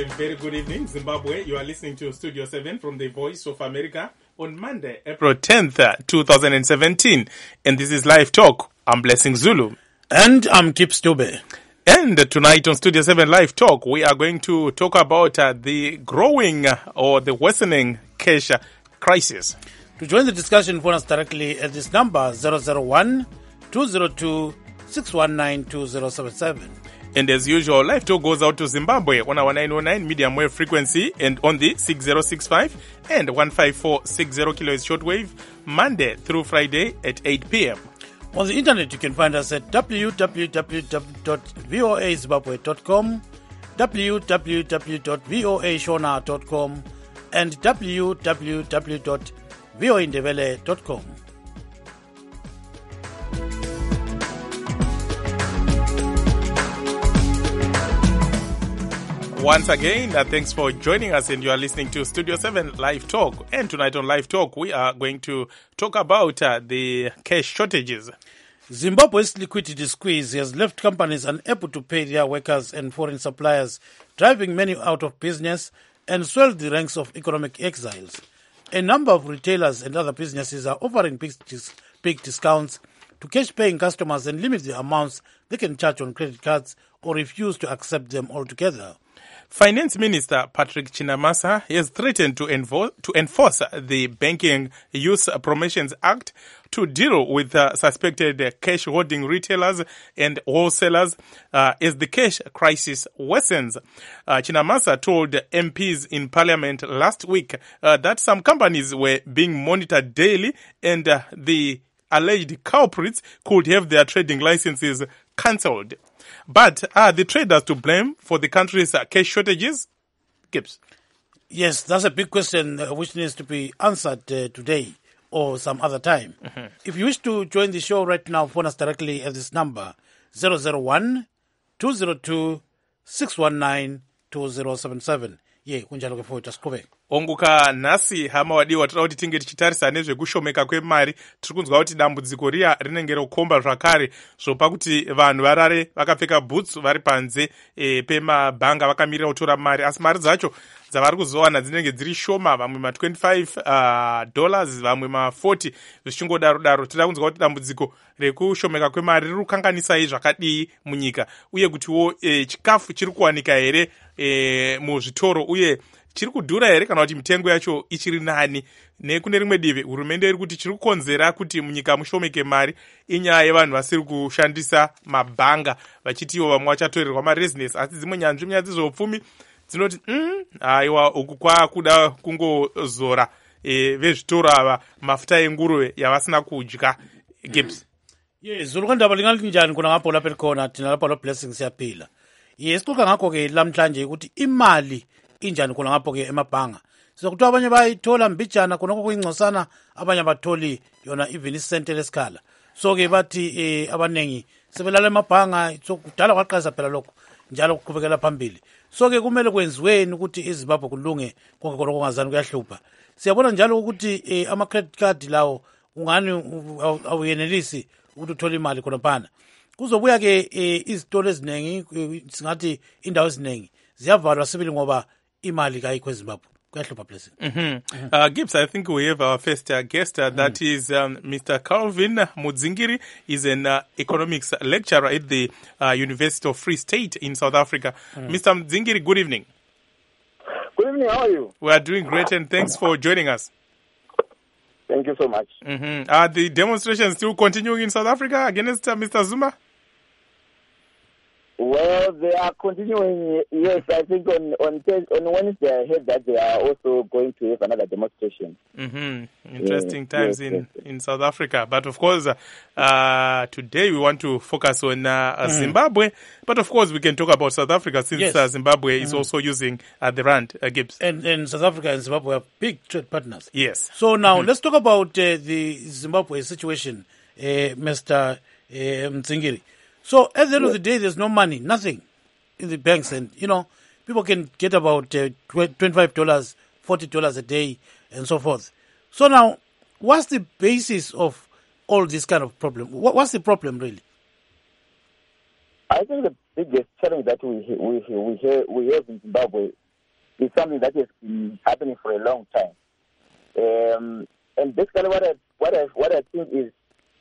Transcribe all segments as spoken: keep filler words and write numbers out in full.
a very good evening, Zimbabwe. You are listening to Studio seven from the Voice of America on Monday, April tenth, twenty seventeen. And this is Live Talk. I'm Blessing Zulu. And I'm Kip Stube. And tonight on Studio seven Live Talk, we are going to talk about uh, the growing uh, or the worsening cash crisis. To join the discussion, phone us directly at this number, zero zero one, two zero two, six one nine, two zero seven seven. And as usual, Live Talk goes out to Zimbabwe on our nine oh nine medium wave frequency and on the six zero six five and one five four six zero kilohertz shortwave, Monday through Friday at eight p.m. On the internet, you can find us at w w w dot voa zimbabwe dot com, w w w dot voa shona dot com, and w w w dot voa indebele dot com. Once again, uh, thanks for joining us, and you are listening to Studio seven Live Talk. And tonight on Live Talk, we are going to talk about uh, the cash shortages. Zimbabwe's liquidity squeeze has left companies unable to pay their workers and foreign suppliers, driving many out of business and swelled the ranks of economic exiles. A number of retailers and other businesses are offering big, dis- big discounts to cash-paying customers and limit the amounts they can charge on credit cards or refuse to accept them altogether. Finance Minister Patrick Chinamasa has threatened to enforce, to enforce the Banking Use Promotions Act to deal with uh, suspected uh, cash-hoarding retailers and wholesalers uh, as the cash crisis worsens. Uh, Chinamasa told M Ps in Parliament last week uh, that some companies were being monitored daily and uh, the alleged culprits could have their trading licenses cancelled. But are the traders to blame for the country's uh, cash shortages? Gibbs. Yes, that's a big question uh, which needs to be answered uh, today or some other time. Mm-hmm. If you wish to join the show right now, phone us directly at this number, zero zero one, two zero two, six one nine, two zero seven seven. Ye, kunjalo ke futhi asiqhubeke. Onguka nasi hama wadiwa tira kuti tinge tichitarisa nezvekushomeka kwemari, tiri kunzwa kuti dambudziko riya rinenge rokomba zvakare zvopa kuti vanhu varare vakapfeka boots vari panze e, pemabhanga vakamirira kutora mari, asi mari dzacho dzavari kuzowana dzinenge dziri shoma, vamwe ma twenty-five uh, dollars, vamwe ma forty, zvichingodaro daro. Tira kunzwa kuti dambudziko rekushomeka kwemari riri kukanganisai zvakadii munyika, uye kutiwo e, chikafu chiri kuwanika here e, muzvitoro, uye chiri kudhura here kana kuti mitengo yacho ichiri nani. Nekune rimwe divi hurumende iri kuti chiri kukonzera kuti munyika mushomeke mari inyaya yevanhu vasiri kushandisa mabhanga, vachitiwo vamwe vachatorerwa maresidence. Asi dzimwe nyanzvi nyaya dzezveupfumi dzinoti mm, aiwa uku kwakuda kungozora e, vezvitoro ava mafuta enguruve yavasina kudya. Gibbs. Yes, zuluka ndaba lingali njani kuna ngapho lapha khona thina lapha lo Blessing siyaphila. Yes, kuka ngakho ke lamhlanje ukuthi imali injani khona ngapho ke emabhanga. Sizokuthiwa abanye bayithola mbijana khonoko kuyingcosana, abanye abatholi yona even isente lesikhala. So ke bathi eh abanengi sebelala emabhanga, so kudala kwaqhaza phela lokho njalo kuqhubekela phambili. So ke kumele kwenziweni ukuthi iZimbabwe kulunge konke konke kungazani kuyahlupha. Siyabona njalo ukuthi eh, ama credit card lawo ungani awuyenelisi ukuthi uthole imali khona phana. Kuzobuya ke eh, izitolo ezinengi, singathi indawo ezinengi ziyavalwa sibili ngoba imali kayikho eZimbabwe. Mm-hmm. Mm-hmm. Uh, Gibbs, I think we have our first uh, guest. Uh, that mm. is um, Mister Calvin Mudzingiri. He's an uh, economics lecturer at the uh, University of Free State in South Africa. Mm. Mister Mudzingiri, good evening. Good evening. How are you? We are doing great, and thanks for joining us. Thank you so much. Mm-hmm. Are the demonstrations still continuing in South Africa against uh, Mister Zuma? Well, they are continuing. Yes, I think on on on Wednesday I heard that they are also going to have another demonstration. Mm-hmm. Interesting yeah, times yes, in, yes, yes. in South Africa. But of course, uh, today we want to focus on uh, mm. Zimbabwe. But of course, we can talk about South Africa since yes. uh, Zimbabwe mm. is also using uh, the rand, uh, Gibbs. And, and South Africa and Zimbabwe are big trade partners. Yes. So now mm-hmm. let's talk about uh, the Zimbabwe situation, uh, Mister Uh, Mudzingiri. So at the end of the day, there's no money, nothing in the banks. And, you know, people can get about uh, twenty-five dollars, forty dollars a day and so forth. So now, what's the basis of all this kind of problem? What's the problem, really? I think the biggest challenge that we we we have, we have in Zimbabwe is something that has been happening for a long time. Um, and basically what I, what I, what I think is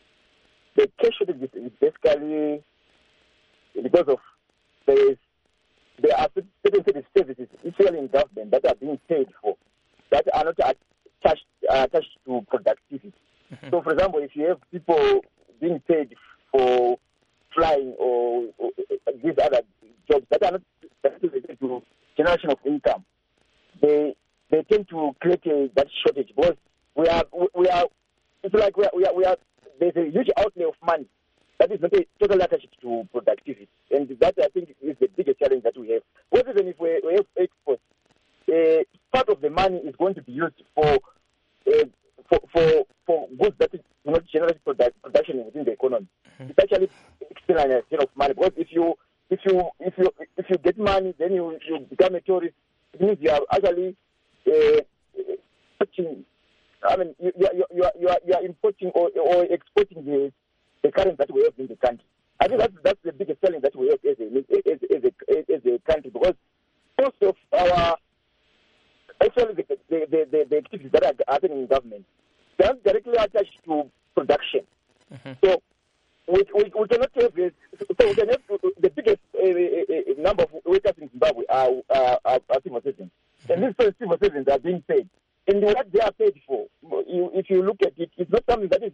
the cash shortage is basically because of there is there are certain services, especially in government, that are being paid for, that are not attached, uh, attached to productivity. Mm-hmm. So, for example, if you have people being paid for flying or, or these other jobs that are not related to generation of income, they they tend to create a, that shortage because we are we are it's like we are, we are we are there's a huge outlay of money that is not totally attached to productivity, and that I think is the biggest challenge that we have. Because even if we, we have exports, uh, part of the money is going to be used for uh, for, for for goods that do not generate product, production within the economy. Mm-hmm. It's actually externalization of money. Because if you if you if you if you get money, then you, you become a tourist. It means you are actually uh, importing. I mean, you, you, you, you, are, you, are, you are importing or, or exporting the the currency that we have in the country. I think that's that's the biggest challenge that we have as a as, as, a, as a country, because most of our actually the the, the, the, the activities that are happening in government, they are directly attached to production. Mm-hmm. So we, we, we cannot have this. So we can have the biggest uh, uh, number of workers in Zimbabwe are, are, are, are civil citizens, mm-hmm. and these civil citizens are being paid. And what they are paid for, you, if you look at it, it's not something that is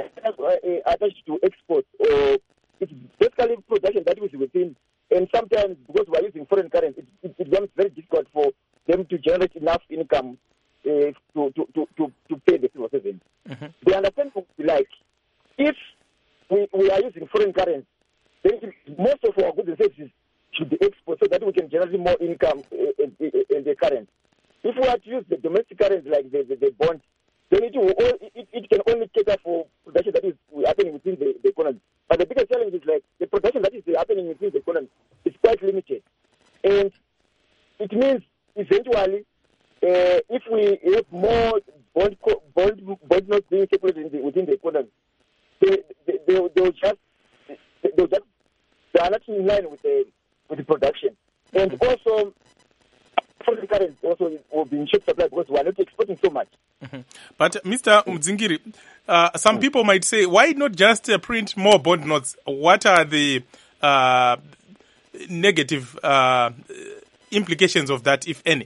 attached to exports, or it's basically production that is within. And sometimes, because we are using foreign currency, it, it, it becomes very difficult for them to generate enough income uh, to, to, to, to, to pay the civil citizens. Mm-hmm. They understand, like, if we, we are using foreign currency, then most of our goods and services should be exported so that we can generate more income uh, in, in, in the currency. If we are to use the domestic currency like the, the, the bonds, then it, will all, it, it can only cater for production that is happening within the, the economy. But the biggest challenge is like the production that is happening within the economy is quite limited. And it means eventually, uh, if we have more bond, bond, bond notes being circulated in the, within the economy, they, they, they, they will just, they, will just, they are not in line with the, with the production. And also, foreign currency also will be in short supply because we are not exporting so much. Mm-hmm. But Mister Mudzingiri, uh, some people might say, why not just uh, print more bond notes? What are the uh, negative uh, implications of that, if any?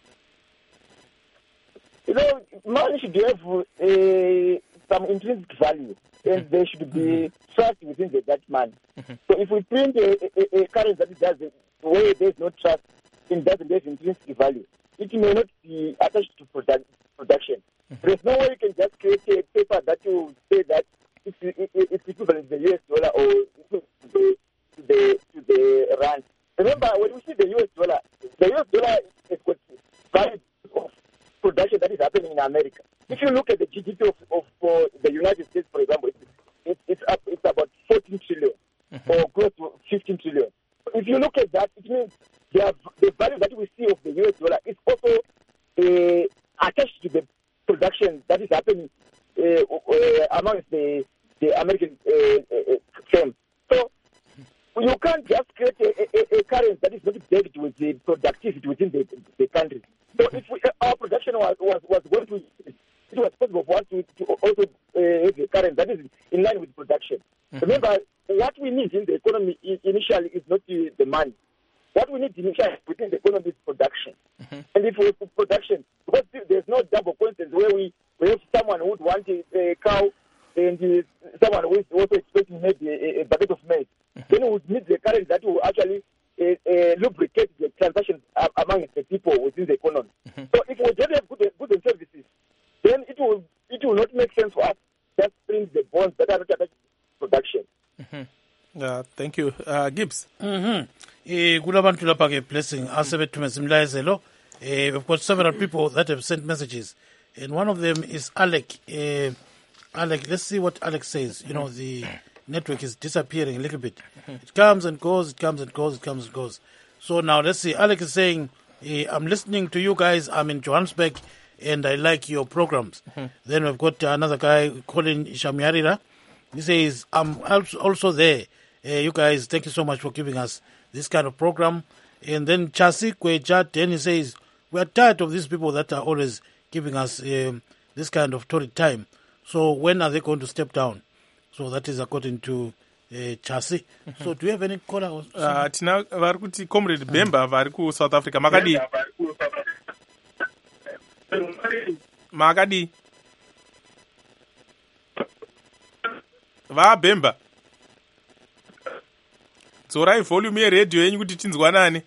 You know, money should have uh, some intrinsic value, and there should be mm-hmm. trust within the, that money. Mm-hmm. So if we print a, a, a currency that does the way there is no trust, it doesn't have intrinsic value, it may not be attached to product, production. Mm-hmm. There's no way you can just create a paper that you say that it's, it, it's equivalent to the U S dollar or to the, to the, to the rand. Remember, when we see the U S dollar, the U S dollar is got value of production that is happening in America. If you look at the G D P of, of uh, the United States, for example, it's, it's, it's, up, it's about fourteen trillion mm-hmm. or close to fifteen trillion. If you look at that, it means the, the value that we see of the U S dollar is also uh, attached to the production that is happening uh, uh, amongst the, the American uh, uh, firms. So you can't just create a, a, a currency that is not backed with the productivity within the, the country. So if we, our production was, was, was going to, it was possible for us to, to also uh, have a currency that is in line with production. Mm-hmm. Remember, what we need in the economy initially is not the, the money. What we need initially within the economy is production. Mm-hmm. And if we have production, because there's no double coincidence where we, we have someone who would want a, a cow and uh, someone who is also expecting maybe a, a bucket of maize, mm-hmm. then we would need the currency that will actually uh, uh, lubricate the transactions uh, among the people within the economy. Mm-hmm. So if we don't have good, good and services, then it will it will not make sense for us just print the bonds that are not attached to production. Mm-hmm. Uh, thank you. Uh, Gibbs. Mm-hmm. Eh, kulabantu lapha ke blessing asebethumeza imlayezelo. Eh, we've got several people that have sent messages, and one of them is Alec. Uh, Alec, let's see what Alex says. You know, the network is disappearing a little bit. It comes and goes, it comes and goes, it comes and goes. So now let's see. Alec is saying, eh, I'm listening to you guys. I'm in Johannesburg, and I like your programs. Mm-hmm. Then we've got another guy, Colin Shamyarira. He says, I'm also there. Uh, you guys, thank you so much for giving us this kind of program. And then Chasi Kweja, then he says, we are tired of these people that are always giving us um, this kind of torrid time. So when are they going to step down? So that is according to uh, Chasi. Mm-hmm. So do you have any caller? Uh, tina vari kuti Comrade Bemba vari ku South Africa. Makadi. Makadi. Va Bemba. Dzorai volume yeredhiyo yenyu kuti tinzwanane.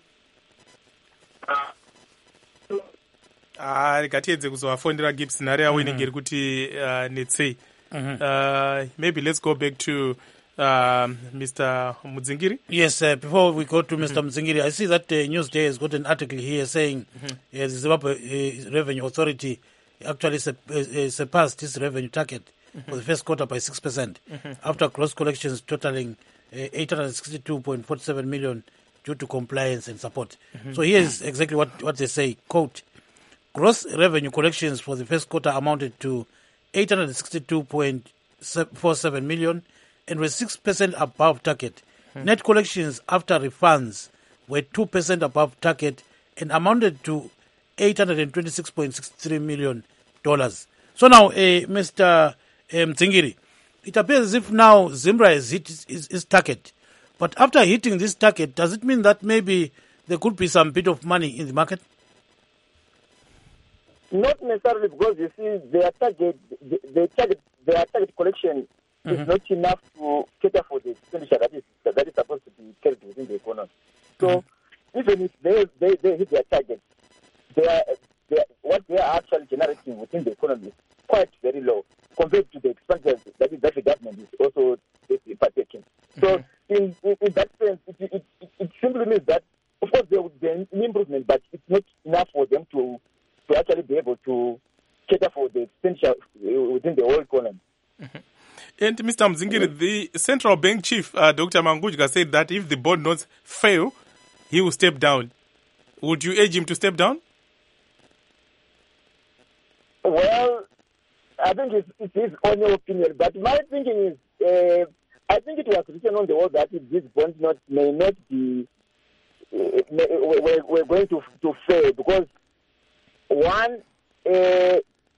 Ah, ngatiedze kuzovafondera Gibbs nare awinenge iri kuti uh, netsei. Uh, maybe let's go back to uh, Mister Mudzingiri. Yes, uh, before we go to Mister Mm-hmm. Mudzingiri, I see that uh, Newsday has got an article here saying mm-hmm. uh, the Zimbabwe uh, Revenue Authority actually su- uh, surpassed its revenue target mm-hmm. for the first quarter by six percent mm-hmm. after gross collections totaling uh, eight hundred sixty-two point four seven million due to compliance and support. Mm-hmm. So here's exactly what, what they say, quote, gross revenue collections for the first quarter amounted to eight hundred sixty-two point four seven million and were six percent above target. Hmm. Net collections after refunds were two percent above target and amounted to eight hundred twenty-six point six three million dollars. So now, uh, Mister Um, Zingiri, it appears as if now Zimbra has hit its, its, its target. But after hitting this target, does it mean that maybe there could be some bit of money in the market? Not necessarily, because you see their target, their target, their target collection mm-hmm. is not enough to cater for the expenditure that is that is supposed to be carried within the economy. So mm-hmm. even if they, they they hit their target, they are, they are, what they are actually generating within the economy is quite very low compared to the expenditure that is that the government is also partaking. Mm-hmm. So in, in in that sense, it, it, it, it simply means that of course there would be an improvement, but it's not enough for them to. to actually be able to cater for the expenditure within the whole economy. Mm-hmm. And Mister Mzingiri, mm-hmm. the central bank chief, uh, Doctor Mangudya, said that if the bond notes fail, he will step down. Would you urge him to step down? Well, I think it's, it's his own opinion, but my thinking is, uh, I think it was written on the wall that if this bond note may not be, uh, may, we're, we're going to, to fail, because one, uh,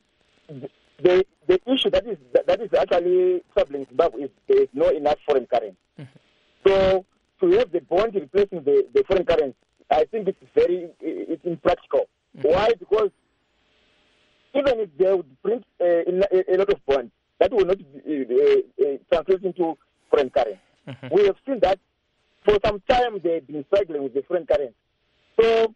the the issue that is that is actually troubling Zimbabwe is there is no enough foreign currency. Mm-hmm. So to have the bond replacing the, the foreign currency, I think it's very it's impractical. Mm-hmm. Why? Because even if they would print uh, a, a lot of bonds, that will not uh, uh, translate into foreign currency. Mm-hmm. We have seen that for some time they've been struggling with the foreign currency. So.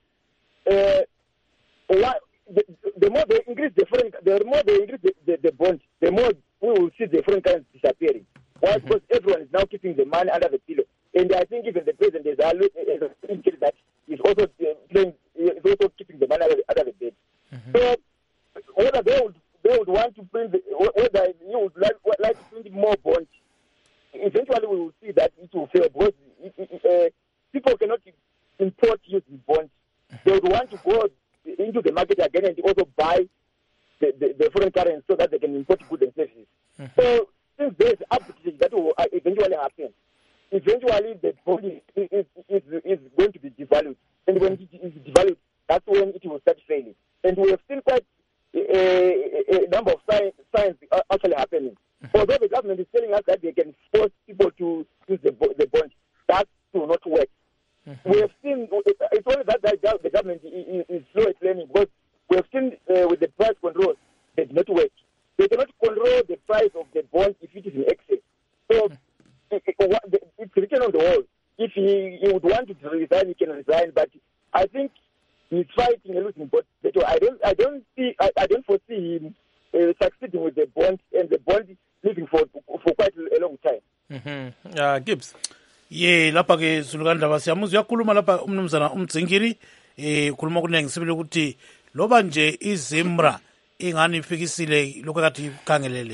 Uh, Why, the, the more they increase the foreign, the more they increase the, the, the bond, the more we will see the foreign currency disappearing. Why? Mm-hmm. Because everyone is now keeping the money under the pillow, and I think even the president is indicated that is also playing, is also keeping the money under the, under the bed. Mm-hmm. So whether they would they would want to print, the, whether you would like, like to print more bonds, eventually we will see that it will fail, because it, it, uh, people cannot import using bonds. Mm-hmm. They would want to go into the market again and also buy the, the, the foreign currency so that they can import goods and services. Mm-hmm. So since there's arbitrage that will eventually happen, eventually the body is, is, is, is going to be devalued. And when it is devalued, that's when it will start failing. And we have seen quite a, a, a number of signs, signs actually happening. Mm-hmm. Although the government is telling us that they can force people to use the, the bond, that will not work. Mm-hmm. We have seen, it's only that the government is slow at learning, because we have seen uh, with the price control, they do not work. They cannot control the price of the bond if it is in excess. So mm-hmm. it, it, it's written on the wall. If he, he would want to resign, he can resign, but I think he's fighting a losing battle. I don't, I don't see, I, I don't foresee him uh, succeeding with the bond, and the bond living for for quite a long time. Mm-hmm. Uh, Gibbs. Ye lapha ke sulukandaba siyamuzwa uyakhuluma lapha umnumzana uMdzingiri eh khuluma kunenge sibile ukuthi loba nje iZimra ingani ifikisile lokho kade ikhangelele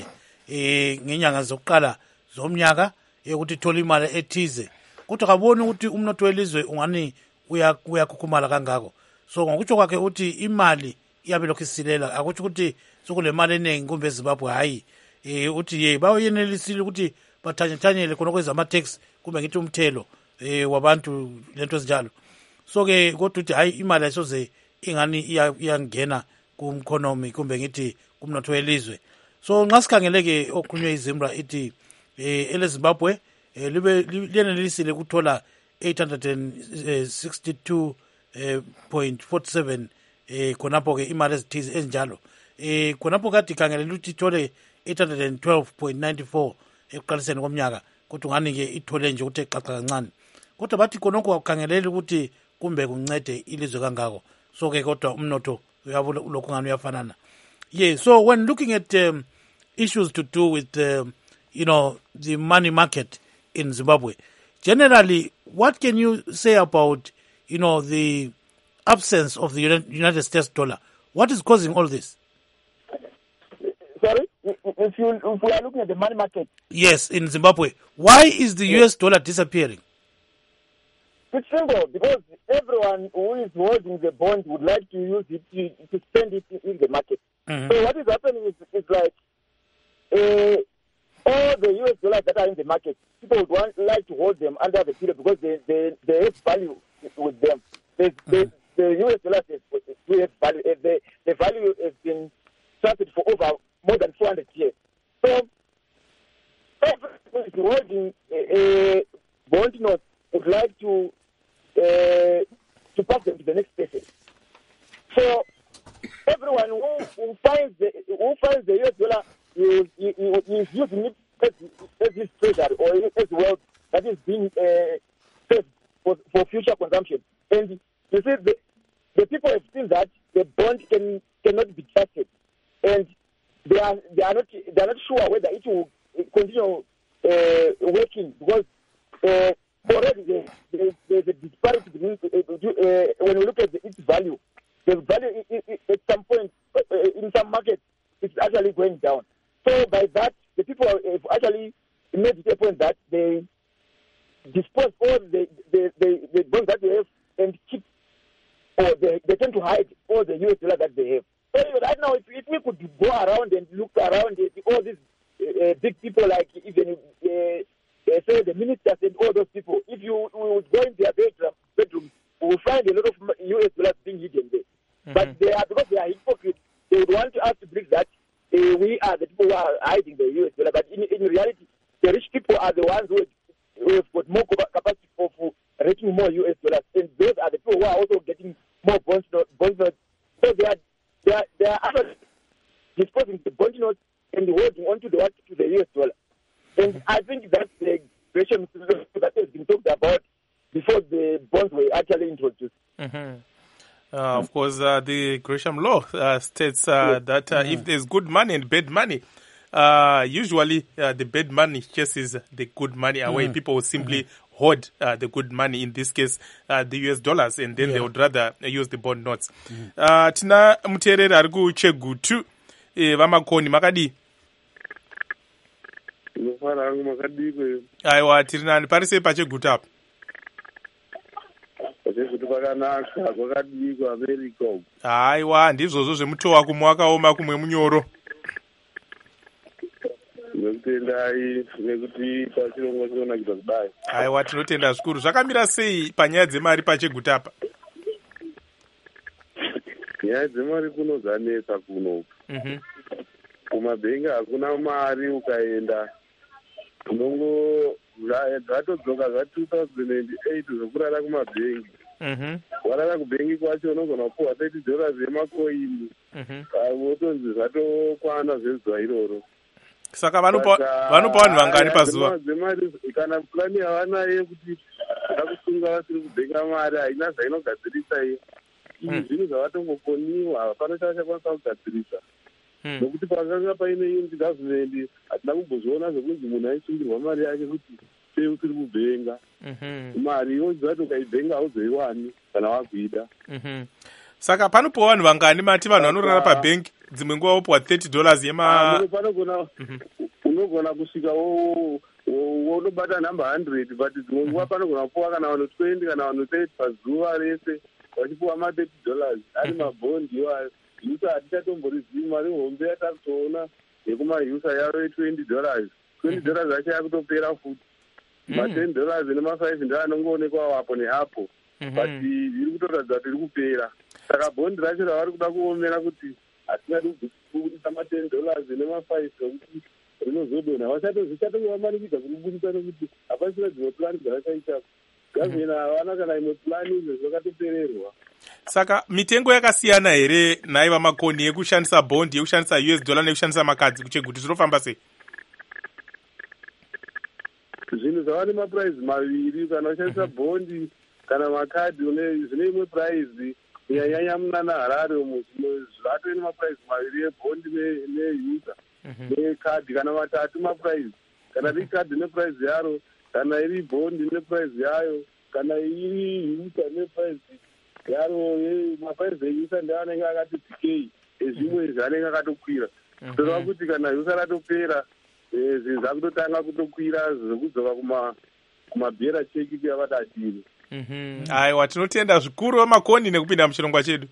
eh ngenyanga zokuqala zomnyaka ukuthi ithola imali ethize, kodwa kaboni ukuthi umnotho welizwe ungani uya uyakhukhumala kangako. So ngokutsho kwakhe uthi imali iyabe lokho isilela, akuthi ukuthi sokule mali eningi kumbe eZimbabwe hayi eh uthi ye bayenelisile ukuthi bathanyethanyele khona kweza ama tax kumbe ngithi umthelo eh wabantu lento ezinjalo. So ke kodwa uthi hayi imali ayisoze ingani iyangena kumkhonomi kumbe ngithi kumnotho welizwe. So nxa sikhangeleke okhulunywe iZimbra ithi eh eleZimbabwe eh libe liyenelisile ukuthola eight hundred sixty-two point four seven eh khonapho ke imali ezithize enjalo. Eh khonapho kade ikhangelele ukuthi ithole eight hundred twelve point nine four ekuqaliseni komnyaka, kodwa ngani ke ithole nje ukuthi xaxa kancane. Kodwa bathi konke akukhangelele ukuthi kumbe kuncede ilizwe kangako. So ke kodwa umnotho uyabona lokho ngani uyafanana. Yeah, so when looking at um, issues to do with um, you know, the money market in Zimbabwe, generally, what can you say about, you know, the absence of the United States dollar? What is causing all this? Sorry, if you if we are looking at the money market. Yes, in Zimbabwe, why is the yes. U S dollar disappearing? It's simple, because everyone who is holding the bond would like to use it to, to spend it in the market. Mm-hmm. So what is happening is, is like uh, all the U S dollars that are in the market, people would want like to hold them under the pillow because they they, they have value with them. They, mm-hmm. they, the U S dollars do have value. The, the value has been started for over more than four hundred years. So everyone is holding a, a bond note would like to uh, to pass them to the next person. So everyone who, who finds the who finds the U S dollar is, is, is using it as, as his treasury or as wealth that is being uh, saved for, for future consumption. And you see, the, the people have seen that the bond can cannot be trusted, and they are they are not they are not sure whether it will continue uh, working because. Uh, Already there, there, there's a disparity between, uh, uh, when we look at the, its value, the value it, it, at some point, uh, in some markets, it's actually going down. So by that, the people have actually made it a point that they dispose all the, the, the, the bonds that they have and keep, or they, they tend to hide all the U S dollars that they have. So right now, if, if we could go around and look around at all these uh, big people like even... Uh, They say the ministers and all those people, if you would go in their bedroom, bedroom, we will find a lot of U S dollars being hidden there. Mm-hmm. But they are, because they are hypocrites, they would want us to believe that uh, we are the people who are hiding the U S dollar. But in, in reality, the rich people are the ones who have, who have got more capacity of raising more U S dollars. And those are the people who are also getting more bond notes. So they are, they are, they are actually disposing the bond notes and holding onto the, to the U S dollar. And I think that's the question that has been talked about before the bonds were actually introduced. Mm-hmm. Uh, of course, uh, the Gresham law uh, states uh, yes. that uh, mm-hmm. if there's good money and bad money, uh, usually uh, the bad money chases the good money away. Mm-hmm. People will simply mm-hmm. hoard uh, the good money, in this case, uh, the U S dollars, and then yeah. they would rather use the bond notes. Mm-hmm. Uh, tina muterere ari kuchegutu vamakoni makadi. Aiwa, tiri nani pari sei pacheguta apa? Pacheguta pakanaka, kwakadikwa America. Aiwa, ndizvozvo zvemuto wako mwakaoma kumwe munyoro. Nekutendai nekuti pachirongo chinonakidza kudai. Aiwa, tinotenda zvikuru. Zvakamira sei panyaya dzemari pacheguta apa? Nyaya dzemari kunodzanetsa kuno. Mhm. Kumabhengi hakuna mari, ukaenda unongo zvatodzoka zva two thousand eight zvokurara kumabhengi. Mhm. Warara kubhengi kwacho unogona kupuwa thirty dollars yemakoini. Mhm. Votonzi zvatokwana zvezuva iroro. Saka vanopa vanopa vanhu vangani pazuva? Dzemari kana plani yavanayo yekuti vakusunga vasiri kubhenga mari haina zvainogadzirisa iyo. Izvi zvinhu zvavatongokoniwa, hapana chavachakwanisa kugadzirisa. Nokuti pakanga paine unity government hatina kumbozviona zvekunzi munhu aisungirwa mari yake kuti sei usiri kubhenga. Mari iyozi vati ukaibhenga hauzoiwani kana wakuida. Saka panopuwa vanhu vangani mati vanhu vanorara pabhengi dzimwe nguva wopuwa thirty dollars yema panogona unogona kusvika wonobata number hundred but dzimwe nguva panogona kupuwa kana vanhu twenty kana vanhu thirty pazuva rese vachipuwa ma thirty dollars ari mabhondi iwayo. Yusa hatichatomborizivi mari hombe yatakutoona yekumaheusa yaro ye-twenty dollars. twenty dollars acho yakutopera futi. Ma-ten dollars nema five ndo anongoonekwa wapo neapo. But iri kutoratidza kuti iri kupera. saka bhondi racho ravari kuda kuomera kuti hatingadi kubudisa maten dollars nemafive okuti rinozodonha vachatozvichatongavamanikidza kuribudisa nekuti hapasina dzimwe plani dzavachaitako gavhena havana kana imwe plani izvo zvakatopererwa. Saka mitengo yakasiyana here naiva makoni yekushandisa bhondi yekushandisa U S dollar nekushandisa makadzi kucheguti zvinofamba sei? Zvinhu zvava nemapuraizi maviri, kana ushandisa bhondi kana makadhi zvine imwe puraizi kunyanyanya muna naharare umo zvatove nemapuraizi maviri ebhondi neusa nekadhi kana matatu mapuraizi, kana iri kadhi nepuraizi yaro, kana iri bhondi nepuraizi yayo, kana iri usa nepuraizi yaro. Mapuraizi eusa ndeanenge akati dzikei, ezvimwe izvi anenge akatokwira zvoreva kuti kana usa ratopera zvinhu zvakutotanga kutokwira zvekudzova kumabhera cheki kuyavada achiri. Aiwa, tinotenda zvikuru vamakoni nekupinda muchirongwa chedu.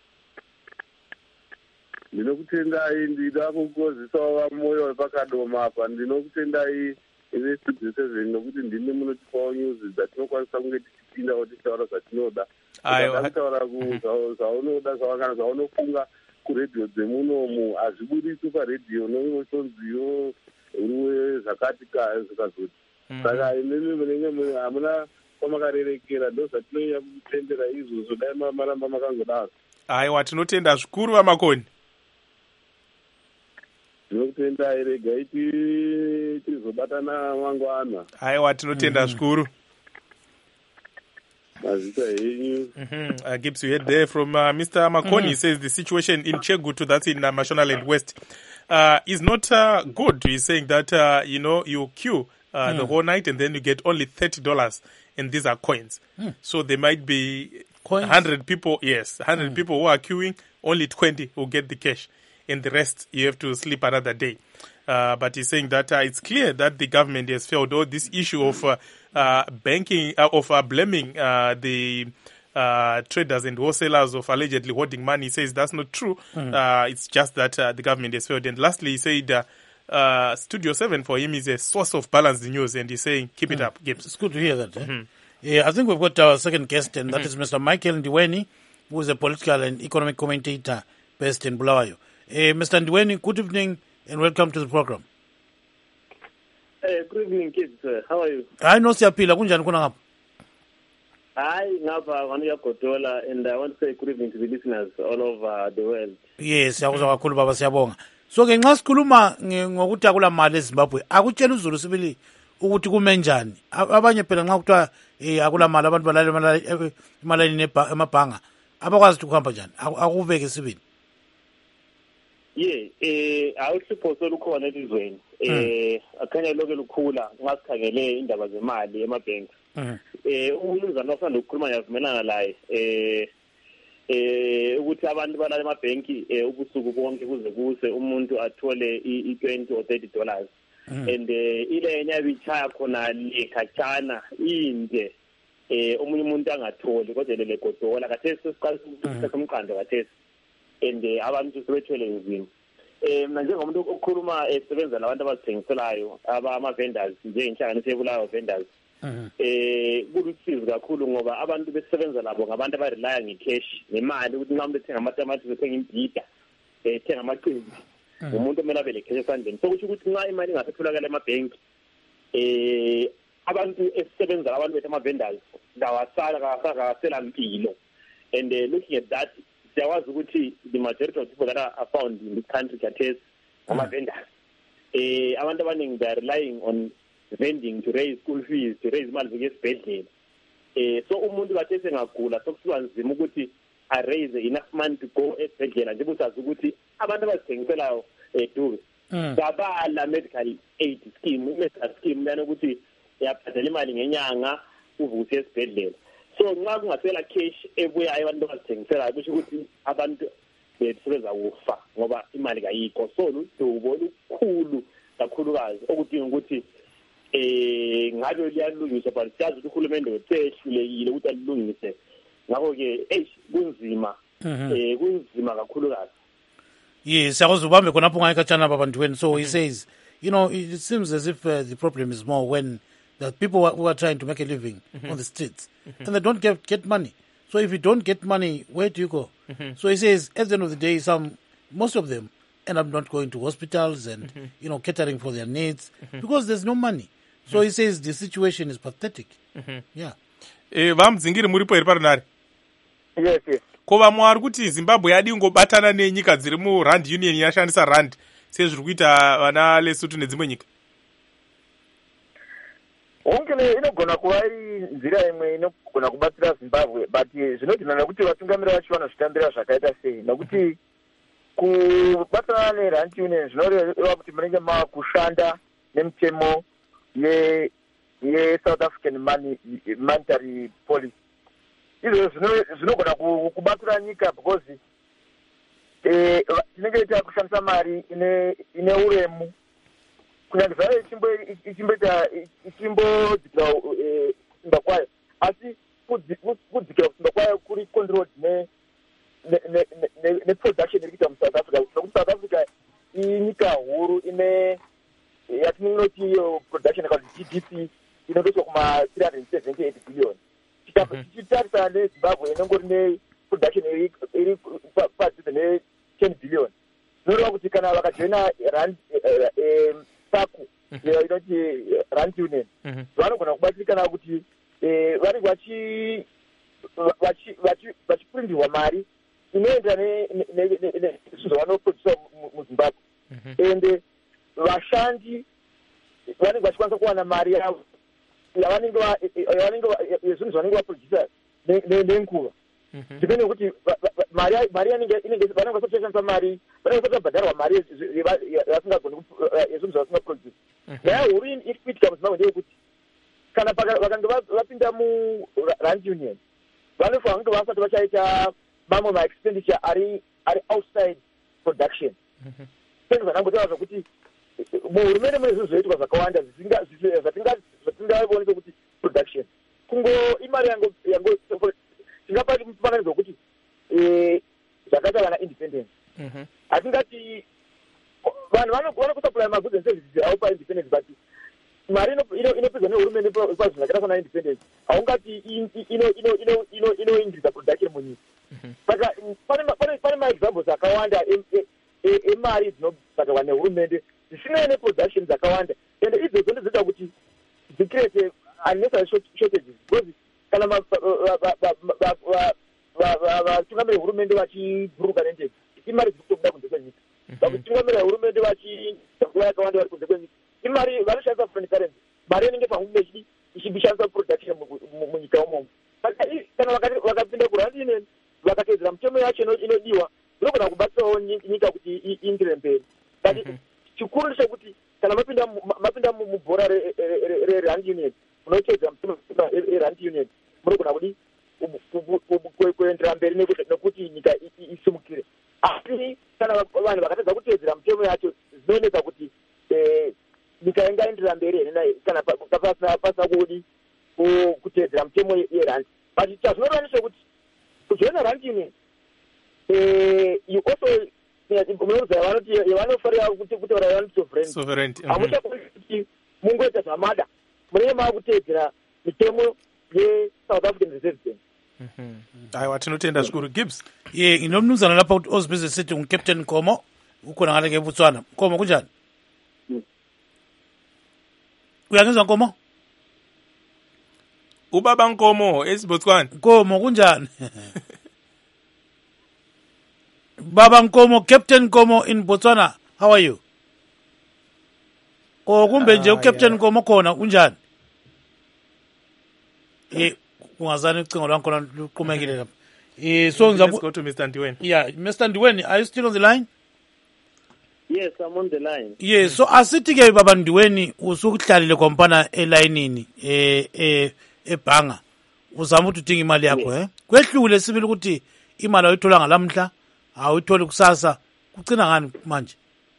Ndinokutendai, ndida kukozisawo vamoyo wepakadoma apa. Ndinokutendai ine studio seven nokuti ndine munotipawo news dzatinokwanisa kunge tichipindawo tichitaura zvatinoda. Takutaura zvaunoda kana zvaunofunga kuredhiyo dzemunomu hazvibudisi paredhiyo noinochonziyo uruwe zvakati zvikazoti. Saka inini munenge hamuna kwamakarerekera, ndo zvatinonyanya kutendera izvozvo, dai maramba makangodaro. Aiwa, tinotenda zvikuru vamakoni. Ndinokutendai, regai tizobatana mangwana. Aiwa, tinotenda zvikuru. Mazita henyu. Uh, Gibbs, you heard there from uh, Mister Makoni. Mm-hmm. He says the situation in Chegutu, that's in uh, Mashonaland West, uh, is not uh, good. He's saying that, uh, you know, you queue uh, mm. the whole night and then you get only thirty dollars, and these are coins. Mm. So there might be coins? one hundred people, yes, one hundred mm. people who are queuing, only twenty will get the cash, and the rest you have to sleep another day. Uh, but he's saying that uh, it's clear that the government has failed. All this issue of uh, uh, banking, uh, of uh, blaming uh, the uh, traders and wholesalers of allegedly hoarding money, he says that's not true. Mm. Uh, it's just that uh, the government has failed. And lastly, he said uh, uh, Studio seven for him is a source of balanced news, and he's saying keep mm. it up, Gibbs. It's good to hear that. Eh? Mm-hmm. Yeah, I think we've got our second guest, and mm-hmm. that is Mister Michael Ndiweni, who is a political and economic commentator based in Bulawayo. Uh, Mister Ndiweni, good evening and welcome to the program. Hey, good evening, kids. Uh, how are you? I know Siapila, kunjani kuna ngapha? Hi, ngapha Wanuya Kotola, and I want to say good evening to the listeners all over the world. Yes, siyakuzwa kakhulu baba, siyabonga. So ke nxa sikhuluma ngokuthi akula mali eZimbabwe, akutshela uZulu sibili ukuthi kume njani. Abanye phela nxa kuthiwa eh akula mali, abantu balala imali emabhanga, abakwazi ukuhamba njani? Akuveke sibili. Yeah, eh awuhlupho solukhona elizweni. Eh akhanya lokho lukhula ngasikhangele indaba zemali emabhenki. Eh umnumzana osanda ukukhuluma yavumelana laye eh eh ukuthi abantu balala emabhenki ubusuku bonke kuze kuse umuntu athole i twenty or thirty dollars. And ile nya bichaya khona lekhatshana inde eh umunye umuntu angatholi kodwa lele godola kathesi siqalisa ukuthi somqando kathesi. And abantu sebethwele nzima. Eh manje ngomuntu okhuluma esebenza labantu abazithengiselayo ama vendors njengenhlanganiso yebulayo vendors. Eh kulusizo kakhulu ngoba abantu besebenza labo ngabantu abarelya ngecash nemali ukuthi nxa umuntu ethenga amatamati ethenga imbida eh ethenga amaqindi umuntu omela bele cash esandleni. So kusho ukuthi nxa imali ingasatholakala emabhenki eh abantu esebenza labantu bethu ama vendors dawasala kasela mpilo. And uh, looking at that, there was ukuthi the majority of people that are found in the country kathesi ama vendors. Eh abantu abaningi they are relying on vending to raise school fees, to raise imali zesibhedlela. Eh so umuntu kathesi engagula sokusiba nzima ukuthi a raise enough money to go esibhedlela nje busazi ukuthi abantu abazithengiselayo eh duke sabala medical aid scheme, medical scheme lana ukuthi uyabhadala imali ngenyanga uvuke esibhedlela. So nxa kungasela cash ebuyayo abantu bazithengisela kusho ukuthi abantu besebenza ukufa ngoba imali kayikho. So ludubo lukhulu kakhulukazi okudinga ukuthi eh ngabe liyalungiswa but siyazi ukuthi uhulumende wethehlulekile ukuthi alungise. Ngakho ke eh kunzima eh kunzima kakhulukazi. Yes, akuzubambe khonapho ngayikhatshana abantu. So he says, you know, it seems as if uh, the problem is more when the people who are trying to make a living mm-hmm. on the streets mm-hmm. and they don't get get money. So if you don't get money, where do you go? Mm-hmm. So he says, at the end of the day, some most of them end up not going to hospitals and, mm-hmm. you know, catering for their needs mm-hmm. because there's no money. So mm-hmm. he says the situation is pathetic. Mm-hmm. Yeah. Eh, vamdzingiri muripo here parinare? Yes, yes. Ko vamwe vari kuti Zimbabwe yadi kungobatana nenyika dziri muRand Union yashandisa rand sezviri kuita vana Lesotho nedzimwe nyika? Ongene inogona kuva iri nzira imwe inogona kubatsira Zimbabwe, but zvinodhina nekuti vatungamiri vacho vanozvitambira zvakaita sei, nekuti kubatana neRand Union zvinoreva kuti munenge makushanda nemitemo ye ye South African money monetary policy. Izvo zvinogona kubatsira nyika because eh tinenge takushandisa mari ine ine uremu kunyange zvaro ichimbo ichimboita ichimbodzikira kusimba kwayo, asi kudzikira kusimba kwayo kuri controlled ne neproduction iri kuita muSouth Africa, nokuti South Africa inyika huru ine yatinoti iyo production kana G D P inodoswa kuma three hundred seventy-eight billion. Tichitarisa neZimbabwe inongori neproduction iri padhuze ne ten billion. Zvinoreva kuti kana vakajoina rand saku inoti Rand Union vanogona kubatsirikana kuti vari vachi vachipurindirwa mari inoenda nezvavanoprodusa muZimbabwe, ende vashandi vanenge vachikwanisa kuwana mari yavo yavanenge zvinhu zvanenge vaprodusa nenguva, depende nekuti mari inenge vanenge vasatoshandisa mari vanenge vasatobhadharwa mari yavasingagoni yezvinhu zvavasingaprodusa. Nyaya huru iri kuitika muZimbabwe ndeyekuti kana vakange vapinda muRand Union vanofanira kunge vasati vachaita mamwe maexpenditure ari ari outside production. Senge zvanangotaura zvokuti muhurumende mune zvinhu zvoitwa zvakawanda zvatingaonese kuti production kungo imari yango yango tingapa mufananidzo wekuti zvakaita vana independence. Hatingati vanhu vanokusupply magoods and services avo paindependence, but mari inopedzwa nehurumende pazvinhu zvakaita sana independence haungati inoingirisa production munyika. Saka pane maexamples akawanda emari dzinobhadharwa nehurumende zvisinei neproduction dzakawanda, ende idzodzo ndidzoita kuti dzicreate unnecessary shortages, because kana vatungamiri vehurumende vachibhuruka nendege imari dziri kutobuda kunze kwenyika, vakutungamiri vehurumende vachinguva yakawanda vari kunze kwenyika imari vanoshandisa foreign currency, mari inenge pangume ichishandisa production munyika umomo. Saka kana vakapinda kuRand Union vakateedzera mitemo yacho inodiwa zvinogona kubatsirawo nyika kuti iindire mberi. But chikuru ndechekuti kana mapinda mubhora reRand Union munoteedzera mitemo yeRand Union munogona kudi kuendera mberi nekuti nyika isimukire. Asi kana vanhu vakatedza kuteedzera mitemo yacho zvinooneka kuti nyika ingaenderera mberi here kana pasina kudi kuteedzera mitemo yeRand. But chazvinoreva ndechekuti kujoina Rand Union you also munonzi yavanoti yavanofarira kutaura yavanoti sovereignty, hamuchakoni kuti mungoita zvamada, munenge maakuteedzera mitemo yeSouth African Reserve Bank. Aiwa, tinotenda zvikuru. Gibbs ye inomnumzana lapha kuti Ozbese City nguCaptain Komo ukhona ngale keBotswana. Komo kunjani? Uyangizwa Komo? Ubaba Nkomo eSibotswana. Komo kunjani? Baba Nkomo, Captain Nkomo in Botswana, how are you? Oh, kumbe nje uCaptain Nkomo khona kunjani? Eh, ungazani ucingo lwakho luqhumekile lapha. Eh, so ngizabu Let's go to Mister Ndiweni. Yeah, Mister Ndiweni, are you still on the line? Yes, I'm on the line. Yes, so asithi ke baba Ndiweni usukuhlalile kompana elayinini eh eh ebhanga. Uzama ukuthi udinga imali yakho, eh? Kwehlule sibili ukuthi imali oyithola ngalamhla awuyitholi kusasa kucina ngani manje?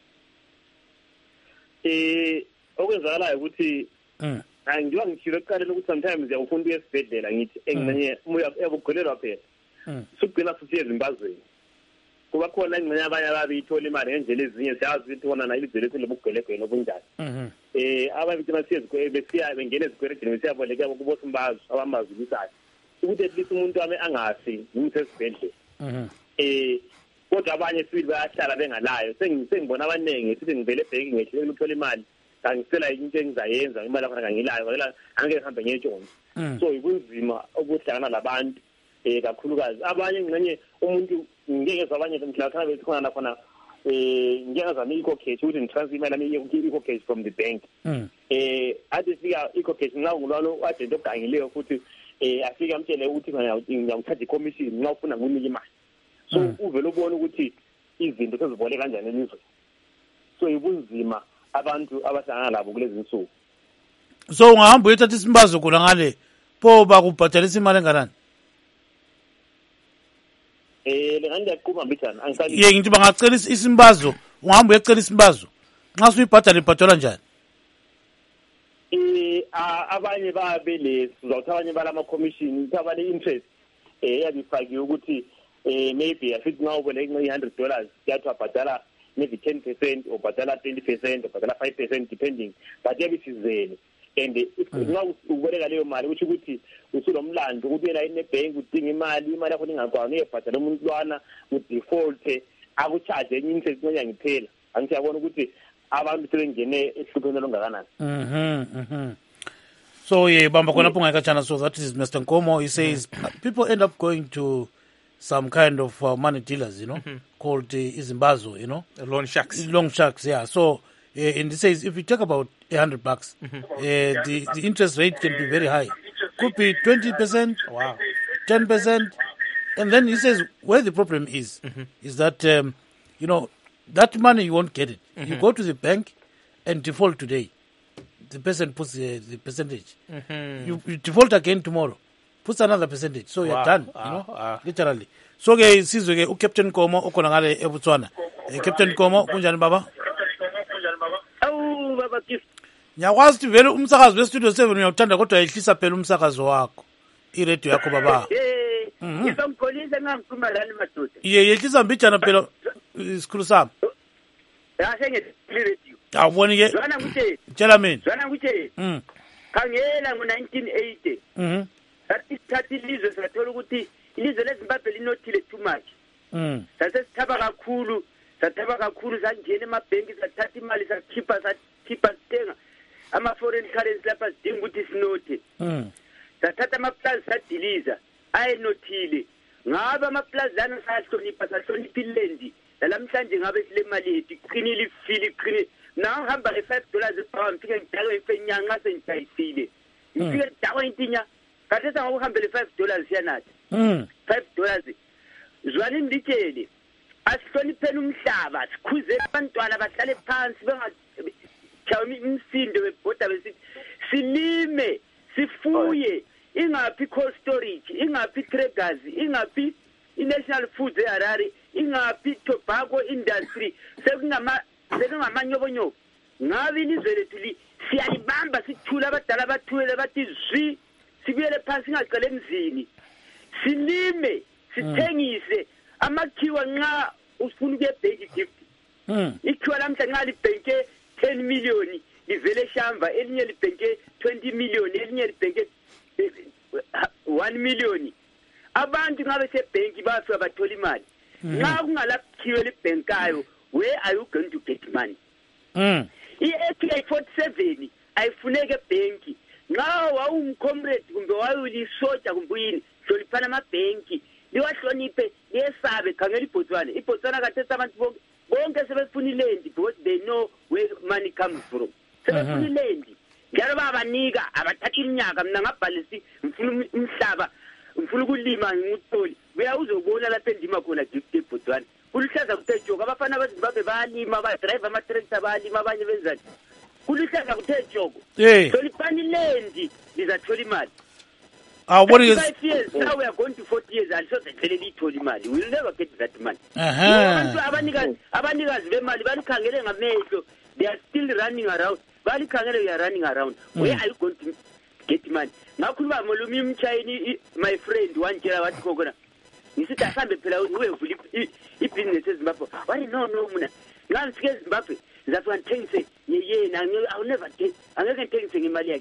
Eh okwenzakalayo ukuthi mm angiwa ngishilo eqaleni ukuthi sometimes uyafuna ukuya esibhedlela ngithi engcenye uyabugolelwa phela sugcina futhi ezimbazweni kuba khona engcenye abanye ababithola imali ngendlela ezinye siyazi ukuthi wona nayo izele kulobugolego obunjani. eh ababithola siyezikwe besiya bengene ezikweredini besiyaboleka kubo simbazo abamazi bisayo ukuthi at least umuntu wami angafi ngusesibhedlela mhm eh kodwa abanye sibili bayahlala bengalayo sengibona abaningi sithi ngivele ebhenki ngehlele ukuthola imali kangisela into engizayenza imali yakho kangilayo ngoba angeke ngihambe ngiyetshonza so ibunzima ukuhlangana labantu eh kakhulukazi abanye ngcenye umuntu ngeke zabanye mhlawumbe bekhona la khona eh ngeke zami iko cash ukuthi ngitransfer imali yami iko cash from the bank eh athi fika iko cash nxa ngulwalo agent ogangileyo futhi eh afika amtshele ukuthi ngiyamthatha commission nxa ufuna nginika imali so uvela ubona ukuthi izinto sezivole kanjani elizwe so ibunzima abantu abahlangana labo kulezi insuku so ungahamba uyethatha isimbazo kula ngale pho bakubhatalisa imali enganani eh ngande yaqhuma mbithana angikani ye ngithi bangacela isimbazo ungahamba uyecela isimbazo nxa suyibhadala ibhadala njani eh abanye babele sizawuthi abanye balama commission abale interest eh yabifakiwe ukuthi eh maybe afithi now boleke one hundred dollars yathi abhadala maybe ten percent or badala twenty percent or badala five percent depending but yabisizele and nxa uboleka leyo mali ukuthi ukuthi usulomlando ukuthi yena ine bank udinga imali imali yakho ingakwazi uyebhadala umuntu lwana udefault akucharge enye interest ngonya ngiphela angithi yabona ukuthi abantu sebengene ehlupheni longakanani mhm mhm so yeah bamba khona phunga kachana so that is Mister Nkomo. He says people end up going to some kind of uh, money dealers, you know, mm-hmm. called uh, Izimbazo, you know. Loan sharks. Loan sharks, yeah. So, uh, and it says if you take about a hundred bucks, mm-hmm. uh, the, the interest rate can be very high. Could be twenty percent, wow, ten percent. And then he says where the problem is, mm-hmm. is that, um, you know, that money you won't get it. Mm-hmm. You go to the bank and default today. The person puts the, the percentage. Mm-hmm. You, you default again tomorrow. Puts another percentage, so you're wow. done, you know, wow. literally. So ke sizwe ke uCaptain Nkomo ukhona ngale eBotswana. Eh, Captain Nkomo kunjani baba? Awu baba Gift. Nyakwazi ukuthi vele umsakazo we studio seven uyawuthanda kodwa ayihlisa phela umsakazo wakho. I radio yakho baba. Eh, ngizomkholisa ngikhuluma lani madoda. Ye yehlisa mbijana phela isikhulu sami. Ya sengithi radio. Awuboni ke? Zwana ngithe. Tshela mina. Zwana ngithe. Mhm. Khangela ngo nineteen eighty. Mhm. Sathi ilizwe sathola ukuthi ilizwe leZimbabwe linothile too much. Mhm. Sase sithaba kakhulu, sathaba kakhulu sangena emabhenki sathatha imali sakhipha sakhipha sithenga ama foreign currency lapha sidinga ukuthi sinothe. Mhm. Sathatha amaplaza sadiliza ayenothile. Ngabe amaplaza lana sahlonipha sahlonipha ilendi. Lamhlanje ngabe sile mali ethi qinile ifile iqine. Na ngihamba nge five dollars epound ngifike ngidakwe ifenyanga sengijayisile. Ngifike ngidakwe intinya kathi sangihambele five dollars yanathi. Mhm. five dollars. Zwani nditshele. Asihlonipheni umhlaba, sikhuze abantwana bahlale phansi bengachawi imsindo webhoda besithi silime, sifuye, ingaphi cold storage, ingaphi traders, ingaphi i-National Foods eHarare, ingaphi tobacco industry, sekungama sekungamanyobonyobo. Ngabe ilizwe lethu li siyalibamba sithula abadala bathule bathi zwi sibuyele phansi ngaqale emzini. Silime, sithengise amakhiwa nxa ufuna ukuye bank gift. Mhm. Ikhiwa lamhla nxa libhenke ten million livele shamba elinye libhenke twenty million elinye libhenke one million. Abantu ngabe sebhenki bafika bathola imali. Nxa kungalaphiwe libhenkayo, where are you going to get money? Mhm. I-A K forty-seven ayifuneke ebhenki. Nxa wawumcomrade kumbe wawulisoja kumbe yini, hloniphana amabhenki. Liwahloniphe liyesabe khangela iBotswana. iBotswana kathesa abantu bonke bonke sebefuna ilendi because they know where money comes from. Sebefuna ilendi. Njalo babanika abathatha iminyaka mina ngabhalisi ngifuna umhlaba ngifuna ukulima ngikutholi. Buya uzobona lapha endima khona gift eBotswana. Kuluhlaza kuthe joko abafana beZimbabwe bayalima ba drive ama tractor bayalima abanye benzani. Kuluhlaza kuthe joko. Eh. Hloniphani ilendi lizathola imali. Ah, what is five years now we are going to forty years and so the daily told imali we will never get that money. Aha. Abanikazi abanikazi bemali balikhangele ngamehlo, they are still running around. Balikhangele we are running around. Where are you going to get money? Ngakhuluma molumi umchayini my friend wanjela wathi kokona. Ngisithi asambe phela uyevula i-business eZimbabwe. Wathi no no mina. Ngasike eZimbabwe ngizafika ngithengise yeyena I will never get angeke ngithengise ngemali yakini.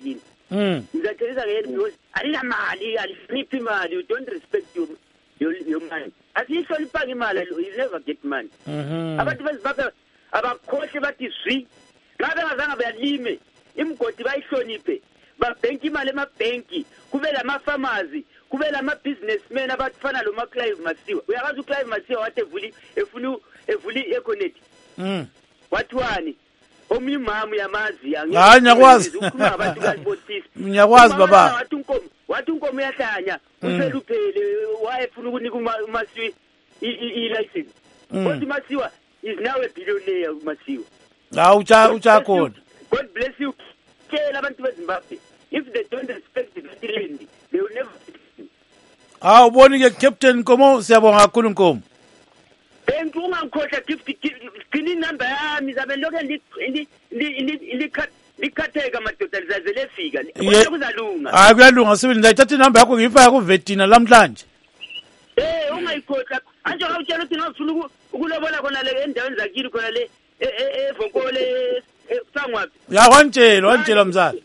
Mm. ngizathelisa ke because alinamali alihloniphi imali, you don't respect your your, your money. Asiyihlonipha imali, you never get money. Mhm. Abantu beZimbabwe abakhohle bathi zwi. Ngabe ngazange bayalime, imgodi bayihloniphe. Babhenki imali emabhenki, kube lama-pharmacy, kube lama-businessmen abafana lo ma-Clive Masiwa. Uyakwazi uClive Masiwa wathi evuli efuna evuli i-Econet. Mm. Wathiwani? Omunye umama uyamazi ya. Hayi ngiyakwazi. Ukhuluma abantu kaBotisi. Ngiyakwazi baba. Wathi unkomo, wathi unkomo uyahlanya. Useluphele wayefuna ukunika uMasiwa i-license. Kodwa uMasiwa is now a billionaire uMasiwa. La ucha ucha khona. God bless you. Tell abantu beZimbabwe, if they don't respect the land, they will never. Ah, uboni ke Captain Nkomo, siyabonga kakhulu Nkomo. Bengu ungangikhohlwa gift gcina inamba yami zabe lokho ndi ndi ndi likhatheka madoda lizazele fika. Kodwa kuzalunga. Hayi kuyalunga sibili ngiyayithatha inamba yakho ngiyifaka ku Vetina namhlanje. Eh ungayikhohlwa. Anje awutshela ukuthi ngifuna ukulobola khona le endaweni zakini khona le evonkole sangwapi. Ya wantshela wantshela mzali.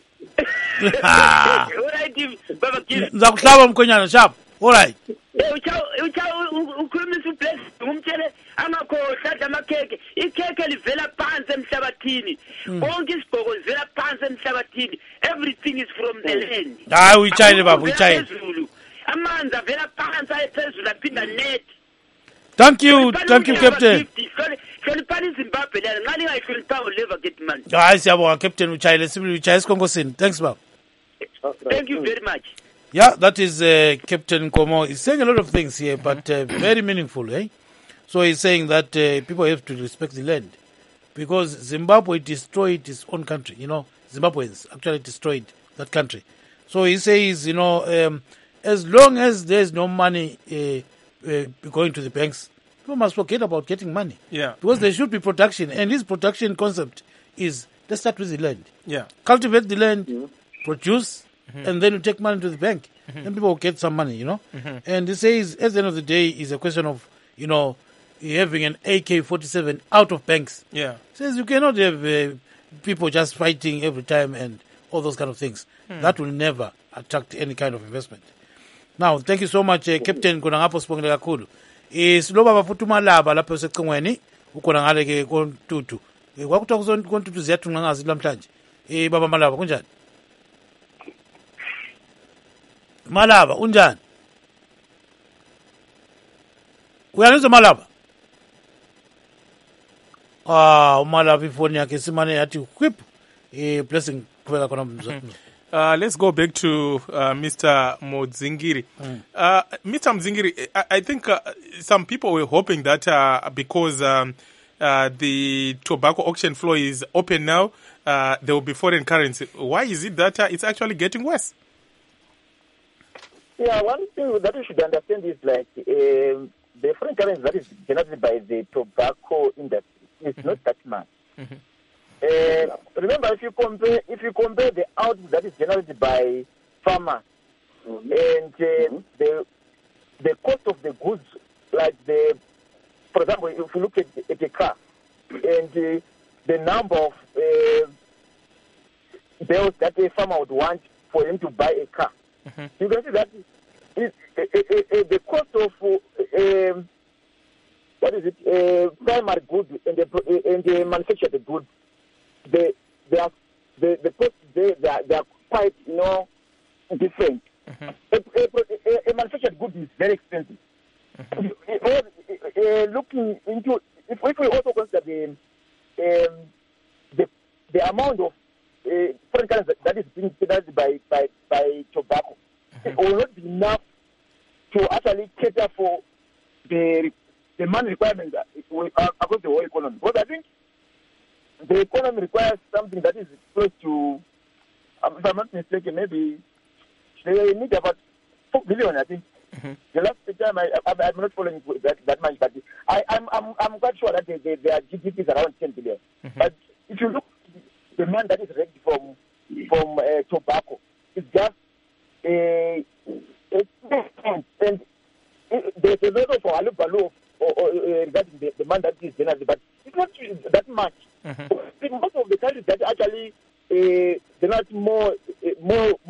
Alright baba Gile. Ngizakuhlaba mkhonyana sharp. Alright. Eh ucha ucha ukhulumisa ubless ngumtshele amakhohla amakheke. Ikheke livela phansi emhlabathini. Konke isigqoko livela phansi emhlabathini. Everything is from the land. Hayi uyitshayile baba uyitshayile. Amanzi avela phansi ayephezulu aphinda net. Thank you, thank you Captain. Hloniphani Zimbabwe lana nxa lingayihlonipha will never get money. Hayi siyabonga Captain uchayile sibili uchaye esikongosini. Thanks baba. Thank you very much. Yeah, that is uh, Captain Nkomo. He's saying a lot of things here, but uh, very meaningful, eh? So he's saying that uh, people have to respect the land because Zimbabwe destroyed its own country. You know, Zimbabweans actually destroyed that country. So he says, you know, um, as long as there's no money uh, uh, going to the banks, people must forget about getting money. Yeah. Because there should be production, and his production concept is let's start with the land. Yeah. Cultivate the land, mm-hmm. produce. Mm-hmm. And then you take money to the bank, mm-hmm. and people will get some money, you know. Mm-hmm. And he says, at the end of the day, it's a question of, you know, having an A K forty-seven out of banks. Yeah. He says you cannot have uh, people just fighting every time and all those kind of things. Mm. That will never attract any kind of investment. Now, thank you so much, uh, Captain. Kuna ngapo sipongile kakhulu. Isiloba bafuthi umalaba lapho secengweni ukona ngale ke kontutu. Kwakuthiwa kontutu ziyathunqa ngazi namhlanje. Eh baba Malaba kunjani? Malaba unjani? Uyanizwa Malaba? Ah, uMalaba ifoni yakhe simane yathi whip. Eh blessing kubeka khona mzwa. Uh, let's go back to uh, Mister Mudzingiri. Mm. Uh, Mister Mudzingiri, I, I think uh, some people were hoping that uh, because um, uh, the tobacco auction floor is open now, uh, there will be foreign currency. Why is it that uh, it's actually getting worse? Yeah, one thing that we should understand is like uh, the foreign currency that is generated by the tobacco industry is mm-hmm. not that much. Mm-hmm. Uh, remember, if you compare if you compare the output that is generated by farmers mm-hmm. and uh, mm-hmm. the the cost of the goods, like the, for example, if you look at, at a car and uh, the number of uh, bills that a farmer would want for him to buy a car, mm-hmm. you can see that it, uh, uh, uh, the cost of uh, um, what is it, uh, primary goods and the, uh, and the manufactured goods. The they are the the costs they they are, they are quite you know different. Mm-hmm. A, a, a manufactured good is very expensive. Mm-hmm. Uh, uh, looking into if, if we also consider the um, the the amount of uh, foreign currency that is being generated by by by tobacco, mm-hmm. it will not be enough to actually cater for the the money requirements across the whole economy. Because I think the economy requires something that is close to, um, if I'm not mistaken, maybe they need about four billion. I think mm-hmm. the last time I, I, I'm not following that, that much, but I, I'm I'm I'm quite sure that they, they, their G D P is around ten billion. Mm-hmm. But if you look, the money that is raised from from uh, tobacco, it's just a, a and it, there's a lot of alubalu regarding the, the money that is generated, but it's not that much. Mm-hmm. Most of the countries that actually uh, generate more uh, more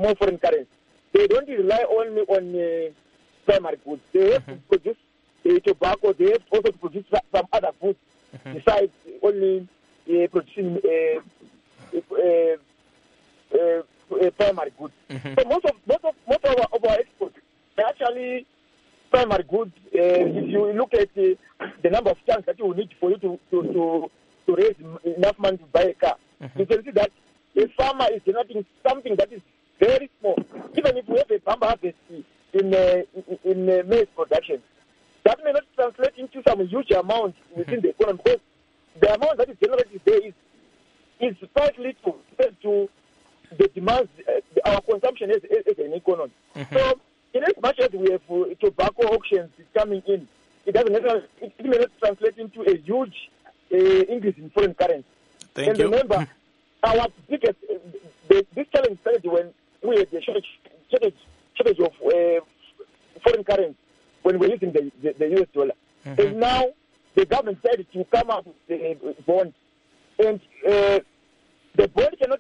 don't rely only on uh, primary goods. They have mm-hmm. to produce uh, tobacco. They have also to produce some other goods mm-hmm. besides only uh, producing uh, uh, uh, uh, primary goods. Mm-hmm. So most of most of most of our, of our exports are actually primary goods. Uh, if you look at uh, the number of tanks that you will need for you to to, to, to raise enough money to buy a car, mm-hmm. you can see that a farmer is generating something that is very small. Even if we have a bumper harvest in uh, in, in uh, maize production, that may not translate into some huge amount within mm-hmm. the economy, because the amount that is generated there is is quite little compared to the demands, uh, our consumption as, as an economy. Mm-hmm. So, in as much as we have uh, tobacco auctions coming in, it doesn't necessarily, it, it may not translate into a huge uh, increase in foreign currency. Thank and you. remember, our biggest, uh, the, this challenge started when we had a shortage, shortage, shortage of uh, foreign currency when we were using the, the, the U S dollar. Mm-hmm. And now the government decided to come up with the bond. And uh, the bond cannot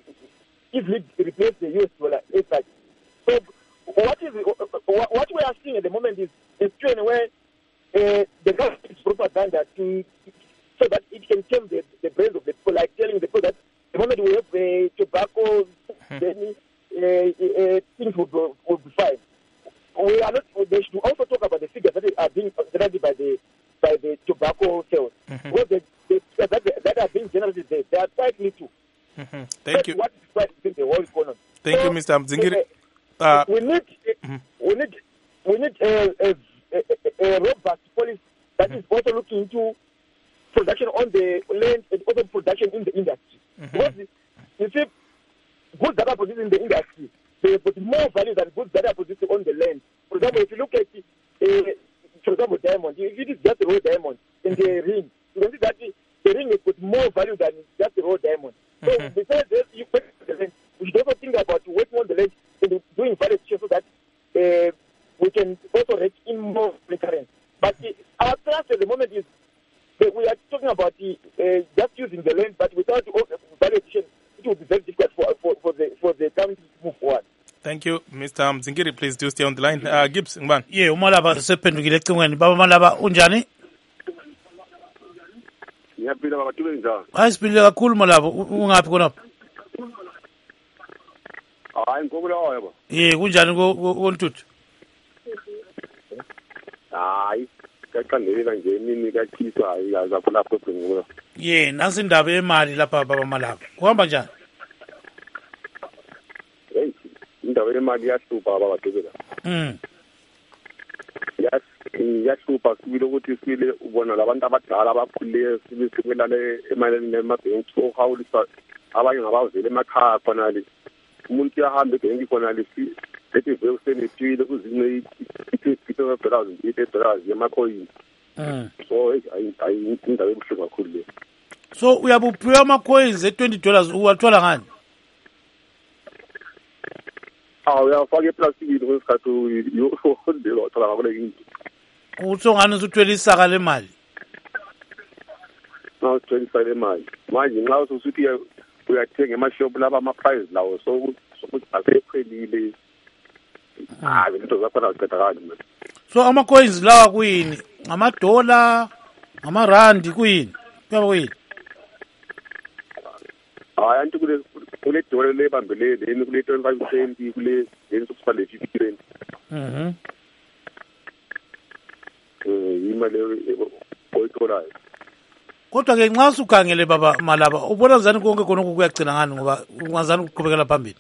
easily replace the U S dollar. Exactly. So what is what we are seeing at the moment is a situation where uh, the government is propaganda to so that it can tame the, the brains of the people, like telling the people that the moment we have uh, tobacco, mm-hmm. then uh, uh, things will, will, will be fine. We are not. They should also talk about the figures that are being generated by the by the tobacco sales. Mm-hmm. Because the, the, that, that are being generated there, they are quite little. Mm-hmm. Thank That's you. what is quite in the whole economy. Thank so, you, Mister Mzingiri. Uh, uh, we need mm-hmm. we need we need a, a, a, a robust policy that mm-hmm. is also looking into production on the land and also production in the industry. Mm-hmm. Because you see, goods that are produced in the industry, they put more value than goods that are produced on the land. For example, if you look at, uh, for example, diamond, if it is just a raw diamond in the ring, you can see that the, the ring has put more value than just a raw diamond. So mm-hmm. besides that, you put the land, we should also think about working on the land and doing value so that uh, we can also rake in more recurrence. But uh, our task at the moment is that we are talking about the, uh, just using the land, but without value addition, it will be very difficult for, for, for the for the country to move forward. Thank you, Mister Mzingiri. Please do stay on the line. Uh, Gibbs, ngibani? Ye, umalaba sephendukile ecingweni. Baba Malaba unjani? Ngiyaphila baba, tube njani? Hayi siphilile kakhulu Malaba. Ungaphi khonapha? Hayi ngikubulawayo baba. Ye, kunjani koNtuthu? Hayi, kaqandelela nje imini kaThixo hayi yazapho lapho egcingula. Ye, nansi indaba yemali lapha Baba Malaba. Kuhamba njani? Hey, indaba yemali yahlupha baba Dubela. Mm. Yes, yahlupha sibile ukuthi sibile ubona labantu abadala abakhulile sibile sikwelale emalini nemabhenki so hawulisa abanye ngabavela emakhaya khona le. Umuntu uyahamba ebhenki khona le lethi vele usenetile kuzince i-fifty dollars i-eighty dollars yamacoin. Mm. So ayi ayi indaba ebuhlungu kakhulu le. So uyabuphiwa ama-coins e-twenty dollars uwathola ngani? Ah, uyafaka eplastikini kwesikhathi uyondela wathola ngakule into. Utho ngani usuthwele isaka lemali? Now uthwele isaka lemali. Manje nxa usuthi uyathenga emashop laba ama-price lawo so ukuthi asephelile. Ah, into zakhona aziqedakali mina. So ama-coins lawa kuyini? Ngamadola, ngamarandi kuyini? Kuyaba kuyini? Hayi anti kule kule dola lebambelele yini kule twenty-five cent kule yini sokusale fifty cent. Mhm. Eh imali oyitholayo. Kodwa ke nxa usukhangele Baba Malaba ubona njani konke khona kuyagcina ngani ngoba ungazani ukuqhubekela phambili?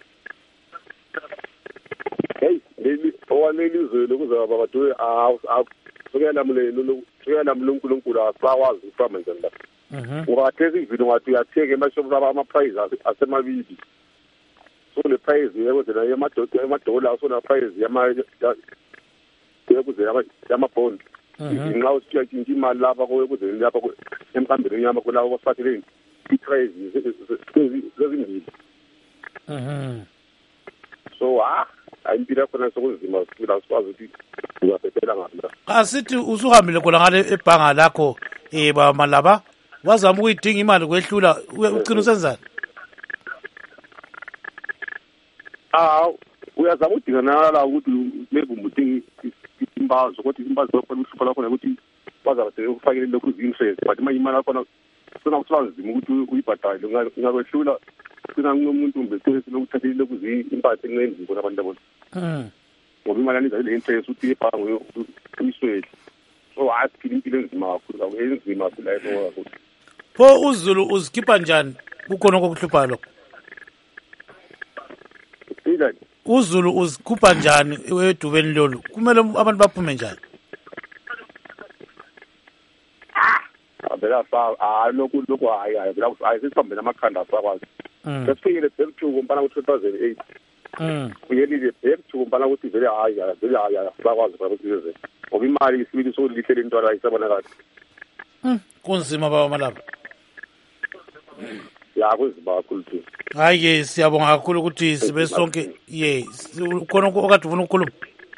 Hey, leli owalelizwe lokuzaba baba do ah sokuyala mulelo sokuyala uNkulunkulu asawazi ufama njani lapha. Mhm. Ungathenga izinto ngathi uyathenga emashop laba ama-price asemabili. So le price yekuzela yamadola yamadola so na price yama yekuzela yamabond. Nxa usiya kinti imali lapha koyekuzela lapha emphambili yama kulabo bafatheleni i-price zezimbili. Mhm. So ah impilo khona sokunzima sifika sikwazi ukuthi uyaphephela ngapi la. Asithi usuhambile khona ngale ebhanga lakho eh Baba Malaba wazama ukuyidinga imali kwehlula ucina usenzani? Ah uyazama udinganala ukuthi maybe umuthi imbazo kodwa imbazo yakhona uhlupha lakhona ukuthi bazabe sebekufakele lokhu interest but manje imali yakhona sona kusibazima ukuthi uyibhadale ungakwehlula sina umuntu mbese lokuthathile lokhu impathe enqenzi bona abantu abona mm ngoba imali aniza le interest uthi ebhange uyiswele so aphila impilo enzima kakhulu awenzima phela yebo kakhulu pho uZulu uzikhipha njani kukhona okuhlupha lokho Ida uZulu uzikhupha njani edubeni lolu kumele abantu baphume njani abela fa a lokhu lokhu hayi hayi bila ayisithambe namakhanda sakwazi sesifikile sekuthuko mpana ku two thousand eight mm uyelile sekuthuko mpana ukuthi vele hayi vele hayi sakwazi ukuthi ngoba imali isibili sokulihle into ayisabona kahle mm kunzima baba malapha ya kunzima kakhulu tu hayi ke siyabonga kakhulu ukuthi sibe sonke ye khona okade ufuna ukukhuluma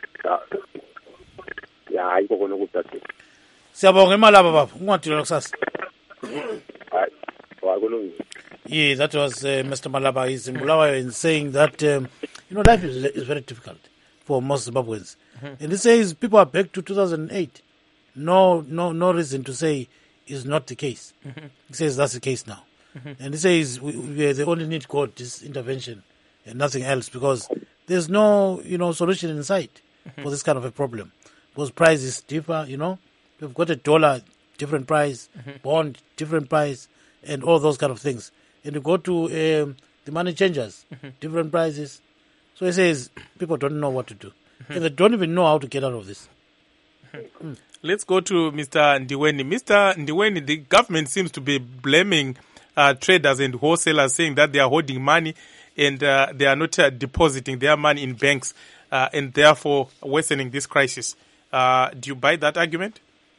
ya hayi khona ukuthatha siyabonga imali lapha baba ungadilwa kusasa hayi wakulungile. Yeah, that was uh, Mister Malaba. He's in Bulawayo in saying that, um, you know, life is, is very difficult for most Zimbabweans. Mm-hmm. And he says people are back to two thousand eight. No, no, no reason to say is not the case. Mm-hmm. He says that's the case now. Mm-hmm. And he says we, we they only need God's intervention and nothing else because there's no, you know, solution in sight mm-hmm. for this kind of a problem. Because prices differ, you know. We've got a dollar, different price, mm-hmm. bond, different price, and all those kind of things. And you go to um, the money changers, mm-hmm. different prices. So he says people don't know what to do. Mm-hmm. And they don't even know how to get out of this. Mm-hmm. Mm. Let's go to Mister Ndiweni. Mister Ndiweni, the government seems to be blaming uh, traders and wholesalers, saying that they are holding money and uh, they are not uh, depositing their money in banks uh, and therefore worsening this crisis. Uh, do you buy that argument?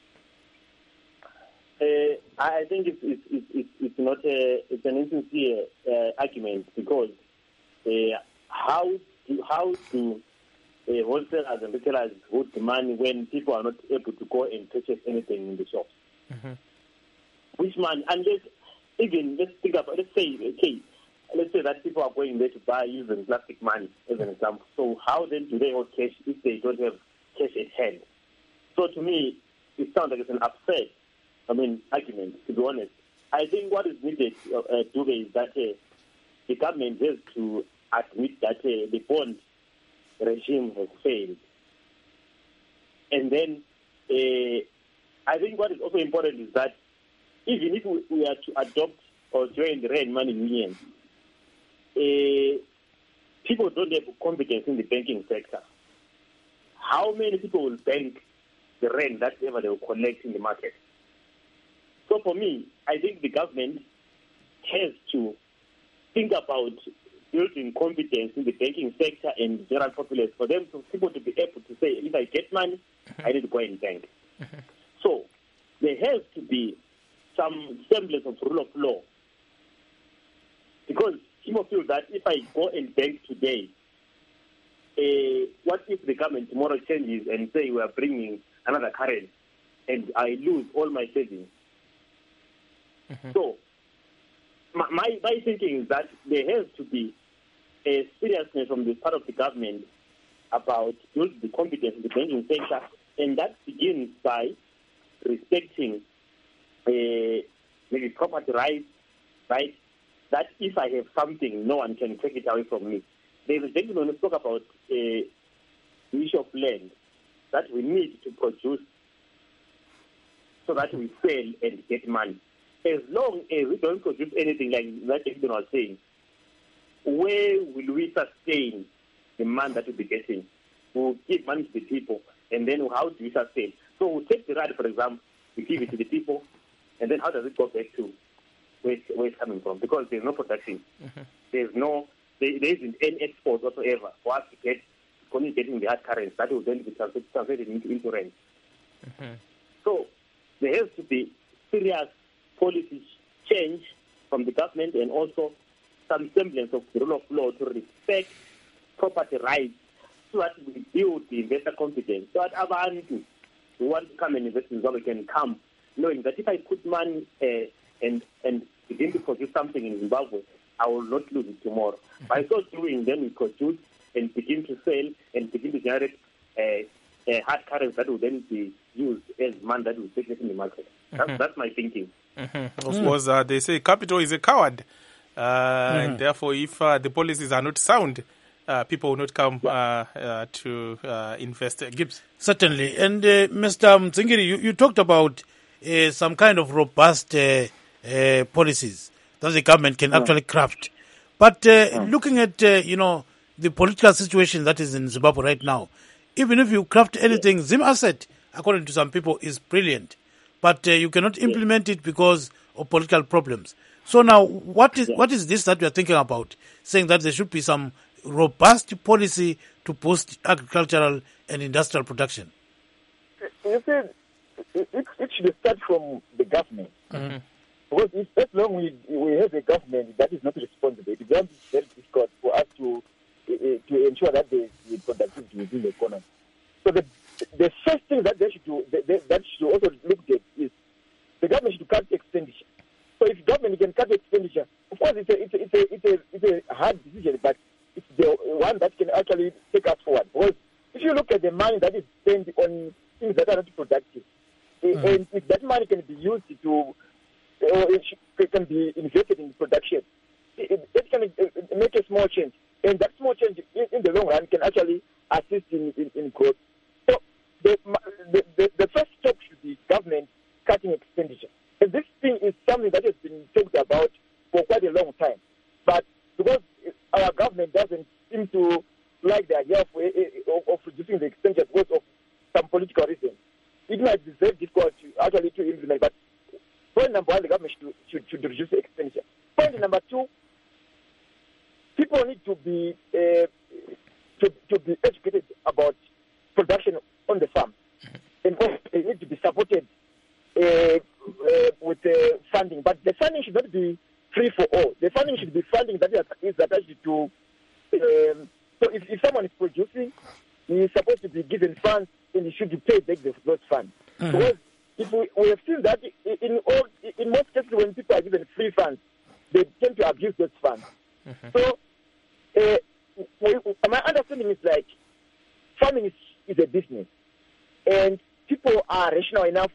Uh, I think it's, it's, it's, it's not a, it's an insincere uh, argument because uh, how do, how do uh, wholesalers and retailers hold the money when people are not able to go and purchase anything in the shops? Mm-hmm. Which money? Unless even let's think about let's say okay, let's say that people are going there to buy using plastic money as an example. So how then do they hold cash if they don't have cash at hand? So to me, it sounds like it's an absurd. I mean, argument, to be honest. I think what is needed, uh, uh, Dube, is that uh, the government has to admit that uh, the bond regime has failed. And then uh, I think what is also important is that even if we, we are to adopt or join the Rand Money Union, uh, people don't have confidence in the banking sector. How many people will bank the rent that ever they will collect in the market? So for me, I think the government has to think about building confidence in the banking sector and the general populace for them to people to be able to say, if I get money, I need to go and bank. Mm-hmm. So there has to be some semblance of rule of law. Because people feel that if I go and bank today, uh, what if the government tomorrow changes and say we are bringing another currency and I lose all my savings? Mm-hmm. So, my, my my thinking is that there has to be a seriousness from the part of the government about building the confidence in the banking sector, and that begins by respecting uh, maybe property rights, right? That if I have something, no one can take it away from me. There's a gentleman who spoke about uh, the issue of land, that we need to produce so that we sell and get money. As long as we don't produce anything like that gentleman was saying, where will we sustain the money that we'll be getting? We'll give money to the people, and then how do we sustain? So we'll take the ride, for example, we give it to the people, and then how does it go back to where it's, where it's coming from? Because there's no production. Mm-hmm. There's no, there, there isn't any export whatsoever for us to get, only getting the hard currency that will then be translated into, into rent. Mm-hmm. So there has to be serious policy change from the government and also some semblance of the rule of law to respect property rights so that we build the investor confidence, so that abantu who want to come and invest in Zimbabwe can come knowing that if I put money uh, and and begin to produce something in Zimbabwe, I will not lose it tomorrow. Mm-hmm. By so doing, then we produce and begin to sell and begin to generate uh, uh, hard currency that will then be used as money that will circulate in the market. That's, mm-hmm. that's my thinking. Mm-hmm. Of course, uh, they say capital is a coward. Uh, mm-hmm. And therefore, if uh, the policies are not sound, uh, people will not come uh, uh, to uh, invest. Gibbs. Certainly. And uh, Mister Mzingiri, you, you talked about uh, some kind of robust uh, uh, policies that the government can yeah. actually craft. But uh, yeah. looking at, uh, you know, the political situation that is in Zimbabwe right now, even if you craft anything, yeah. Zim Asset, according to some people, is brilliant. But uh, you cannot implement yeah. it because of political problems. So now, what is yeah. what is this that we are thinking about? Saying that there should be some robust policy to boost agricultural and industrial production. You see, it, it should start from the government. Mm-hmm. Because if, as long as we, we have a government that is not responsible, it becomes very difficult for us to uh, to ensure that there is productivity within the economy. So the the first thing that they should do, they, they, that should also look at is the government should cut expenditure. So if government can cut expenditure, of course it's a it's a it's a it's a, it's a hard decision, but it's the one that can actually take us forward. Because if you look at the money that is spent on things that are not productive, mm-hmm. and if that money can be used to, or it, should, it can be invested in production, it, it can make a small change, and that small change in, in the long run can actually assist in, in, in growth. So the, the the the first step should be government cutting expenditure. And this thing is something that has been talked about for quite a long time. But because our government doesn't seem to like the idea of, of, of reducing the expenditure because of some political reasons, it might be very difficult to actually to implement. But point number one, the government should, should, should reduce the expenditure. Point number two, people need to be uh, to, to be educated about production on the farm. And also they need to be supported Uh, uh, with the uh, funding, but the funding should not be free for all. The funding should be funding that is attached to. Um, so if, if someone is producing, he is supposed to be given funds, and he should be paid back those funds. Mm-hmm. Because if we, we have seen that in all, in most cases, when people are given free funds, they tend to abuse those funds. Mm-hmm. So uh, we, my understanding is like farming is, is a business, and people are rational enough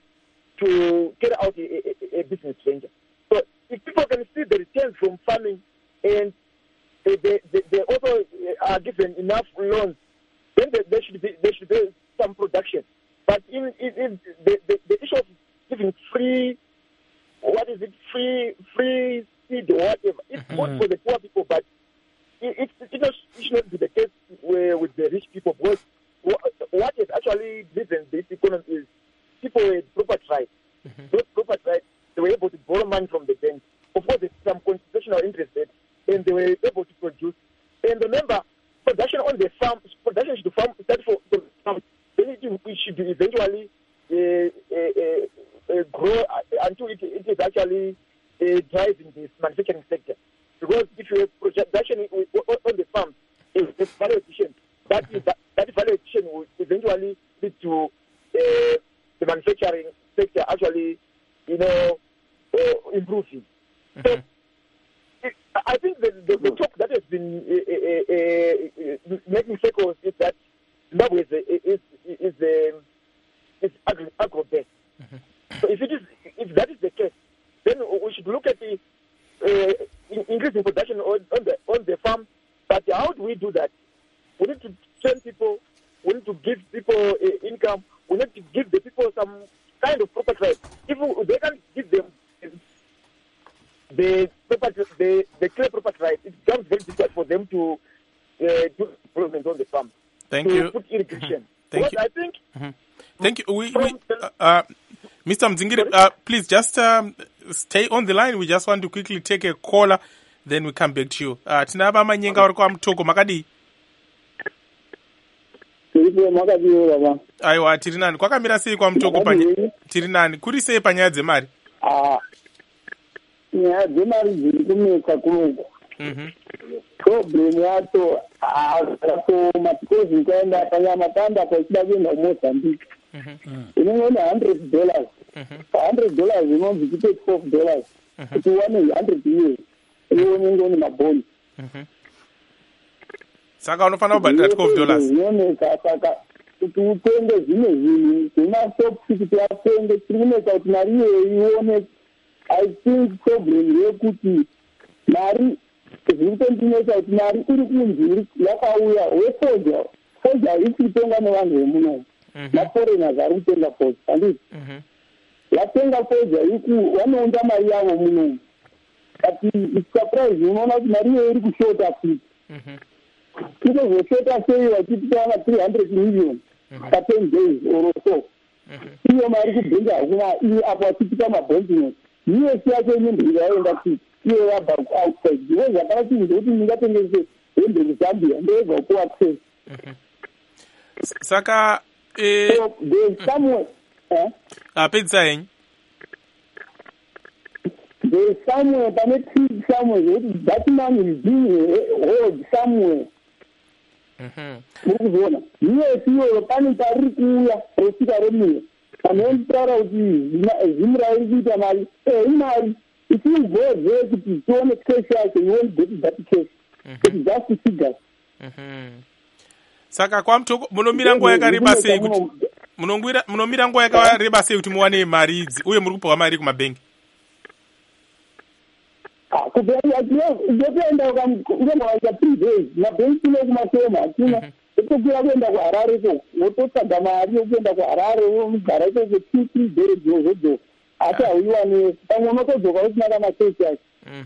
to carry out a, a, a business venture. So if people can see the returns from farming and they, they, they also are given enough loans, then there, there should be there should be some production. But in, in, in the, the, the issue of giving free, what is it, free free seed or whatever, it's mm-hmm. good for the poor people, but it, it, it, it should not be the case with the rich people, because what, what has actually driven this economy is people with property rights. Mm-hmm. Those property rights, they were able to borrow money from the bank. Of course, there's some constitutional interest there, and they were able to produce. And remember, production on the farm, production should farm start for the farm. Then it, it should eventually uh, uh, uh, grow until it, it is actually uh, driving this manufacturing sector. Because if you have production on the farm, it's value addition. That is that, that value addition will eventually lead to uh, the manufacturing sector actually, you know, uh, improving. Mm-hmm. So, it, I think the, the, the talk that has been uh, uh, uh, making circles is that Zimbabwe is is is, is, is agro, agro-based. Mm-hmm. So, if it is, if that is the case, then we should look at the uh, increasing production on, on the on the farm. But how do we do that? We need to train people. We need to give people uh, income. We need to give the people some kind of property rights. If they can give them the property, the, the clear property rights, it becomes very difficult for them to uh, do improvement on the farm. Thank to you. Put irrigation. Thank because you. I think. Mm-hmm. Thank you. We, we, uh, uh, Mister Mzingiri, uh, please just um, stay on the line. We just want to quickly take a caller, then we come back to you. Uh, Tinaba Manyenga uri kwa mtoko makadi. Aiwa, tiri nani. Kwakamira sei kwa mtoko panye? Tiri nani. Kuri sei panyaya dzemari? Ah. Nyaya dzemari dziri kunetsa kunoku. Mhm. Problem yacho akatoma because ukaenda panyama panda kwachida kuenda kuMozambique. Mhm. Unoona one hundred dollars. Mhm. one hundred dollars inonzi kuite twelve dollars. Kuti uwane one hundred years. Uone ngoni mabhoni. Mhm. saka unofanira kubhadhira twelve dollars zvinoneka saka kuti utenge zvimwe zvinhu zvemashopusi kuti atenge tiri kuneka kuti mari iyoyo ione. I think problem yekuti mari zviri kutondinesa kuti mari iri kunzi yakauya wefoja foja iri kutengwa nevanhu vemunomu maforeigners ari kutenga foja handiti vatenga foja iku vanounza mari yavo munomu but surprise unoona kuti mari iyoyo iri kushota futi inozoshota sei vachiti tavana three hundred million paten days or so iyo mari kubhenga hakuna iyi apo vachitika mabondinot U S yacho inendira yaenda kuti iyo yabva outside because zvakana chinhu zvekuti ndingatengese hembe muzambia ndoyebva ku access saka eh so there's somewhere eh apedza henyu there's somewhere pane tree somewhere zvekuti that man is being hold somewhere mhm mukuzona U S iyo pane pariri kuuya rosvika remira anotaura kuti zvimurairi kuita mari eh imari if you go there kuti tione cash yacho you won't get that cash it's just figures saka kwamutoko munomira nguva yakareba sei kuti munongwira munomira nguva yakareba sei kuti muwane mari idzi uye muri kupiwa mari kumabhengi ah kubera ndiyenda ukamngowaita three days mabhengi tine kumasema hatina etokwira kuenda kuharare ko wototsvaga mari yokuenda kuharare wogara ikoko two three days zozodzo asi hauiwane pamwe unotodzoka usina kana chechi yacho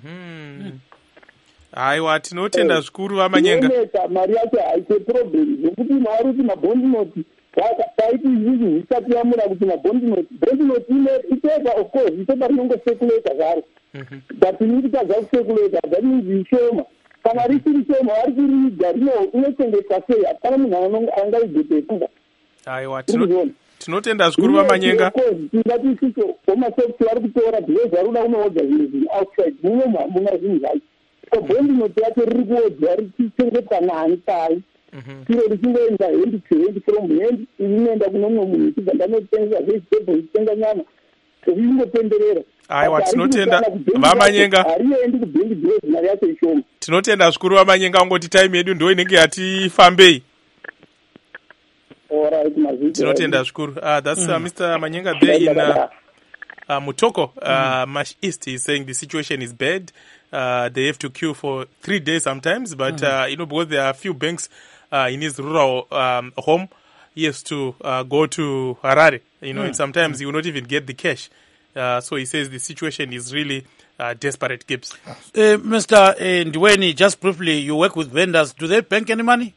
haiwa tinotenda zvikuru vamanyenga mari yacho haite problem zvokuti maari kuti mabondinoti taiti izvizvi zvisati yamura kuti mabondinoti bondinoti itepa of course itepa rinongosekuleta zvaro but inititadza kusekuleta that means ishoma kana risiri shoma vari kuriga rinochengetwa sei hapana munhu angaigotefunga aiwa tinotenda zvikuru vamanyenga tingati isiso vomasofti vari kutora because vari kuda kunoodza zvinhu zviri outside mumwe muna zvinhu zvacho so bondinoti yacho riri kuodzwa richichengetwa nani pai iro richingoenda hendi to hendi from hendi rinoenda kuno mumwe munhu ichibva ndanotengesa vegetable ichitenga nyama richingotenderera aiwa tinotenda vamanyenga hariendi kubhengi because mari yacho ishoma tinotenda zvikuru vamanyenga ungoti time yedu ndo inenge yatifambei alright mazito tinotenda zvikuru uh, that's uh, Mister Manyenga there in uh, uh, Mutoko uh, Mash East is saying the situation is bad. Uh, they have to queue for three days sometimes, but uh, you know, because there are a few banks uh, in his rural um, home, he has to uh, go to Harare, you know, and sometimes he will not even get the cash. Uh, so he says the situation is really uh, desperate, Gibbs. Uh, Mister Uh, Ndiweni, just briefly, you work with vendors. Do they bank any money?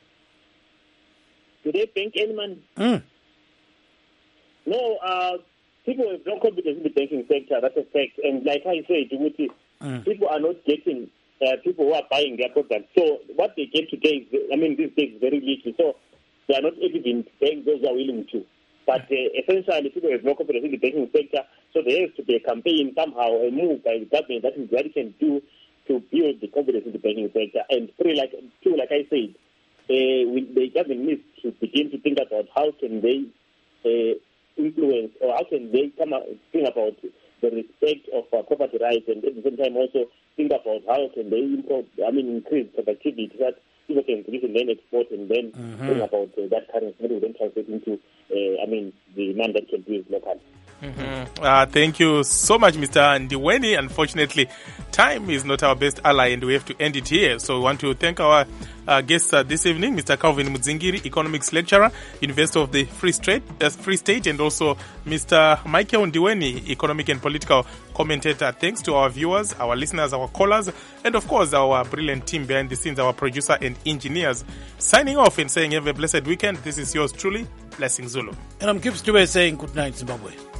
Do they bank any money? Mm. No, uh, people have no confidence in the banking sector, that's a fact. And like I said, mm. people are not getting, uh, people who are buying their products. So what they get today, is, I mean, these days is very little. So they are not evident banks, those are willing to. But uh, essentially, people have no confidence in the banking sector. So there has to be a campaign somehow, a move by the government that is what it can do to build the confidence in the banking sector. And three, like, two, like I said, uh, we, the government needs to begin to think about how can they uh, influence or how can they come up, think about the respect of uh, property rights, and at the same time also think about how can they improve, I mean, increase productivity so that people can produce and then export and then mm-hmm. think about uh, that currency that will then translate into, uh, I mean, the man that can do it locally. Mm-hmm. Uh, thank you so much, Mister Ndiweni. Unfortunately, time is not our best ally and we have to end it here. So we want to thank our uh, guests uh, this evening, Mister Calvin Mudzingiri, Economics Lecturer, University of the Free State, uh, Free State, and also Mister Michael Ndiweni, Economic and Political Commentator. Thanks to our viewers, our listeners, our callers, and of course our brilliant team behind the scenes, our producer and engineers. Signing off and saying have a blessed weekend. This is yours truly, Blessing Zulu. And I'm Gibbs Dube saying good night, Zimbabwe.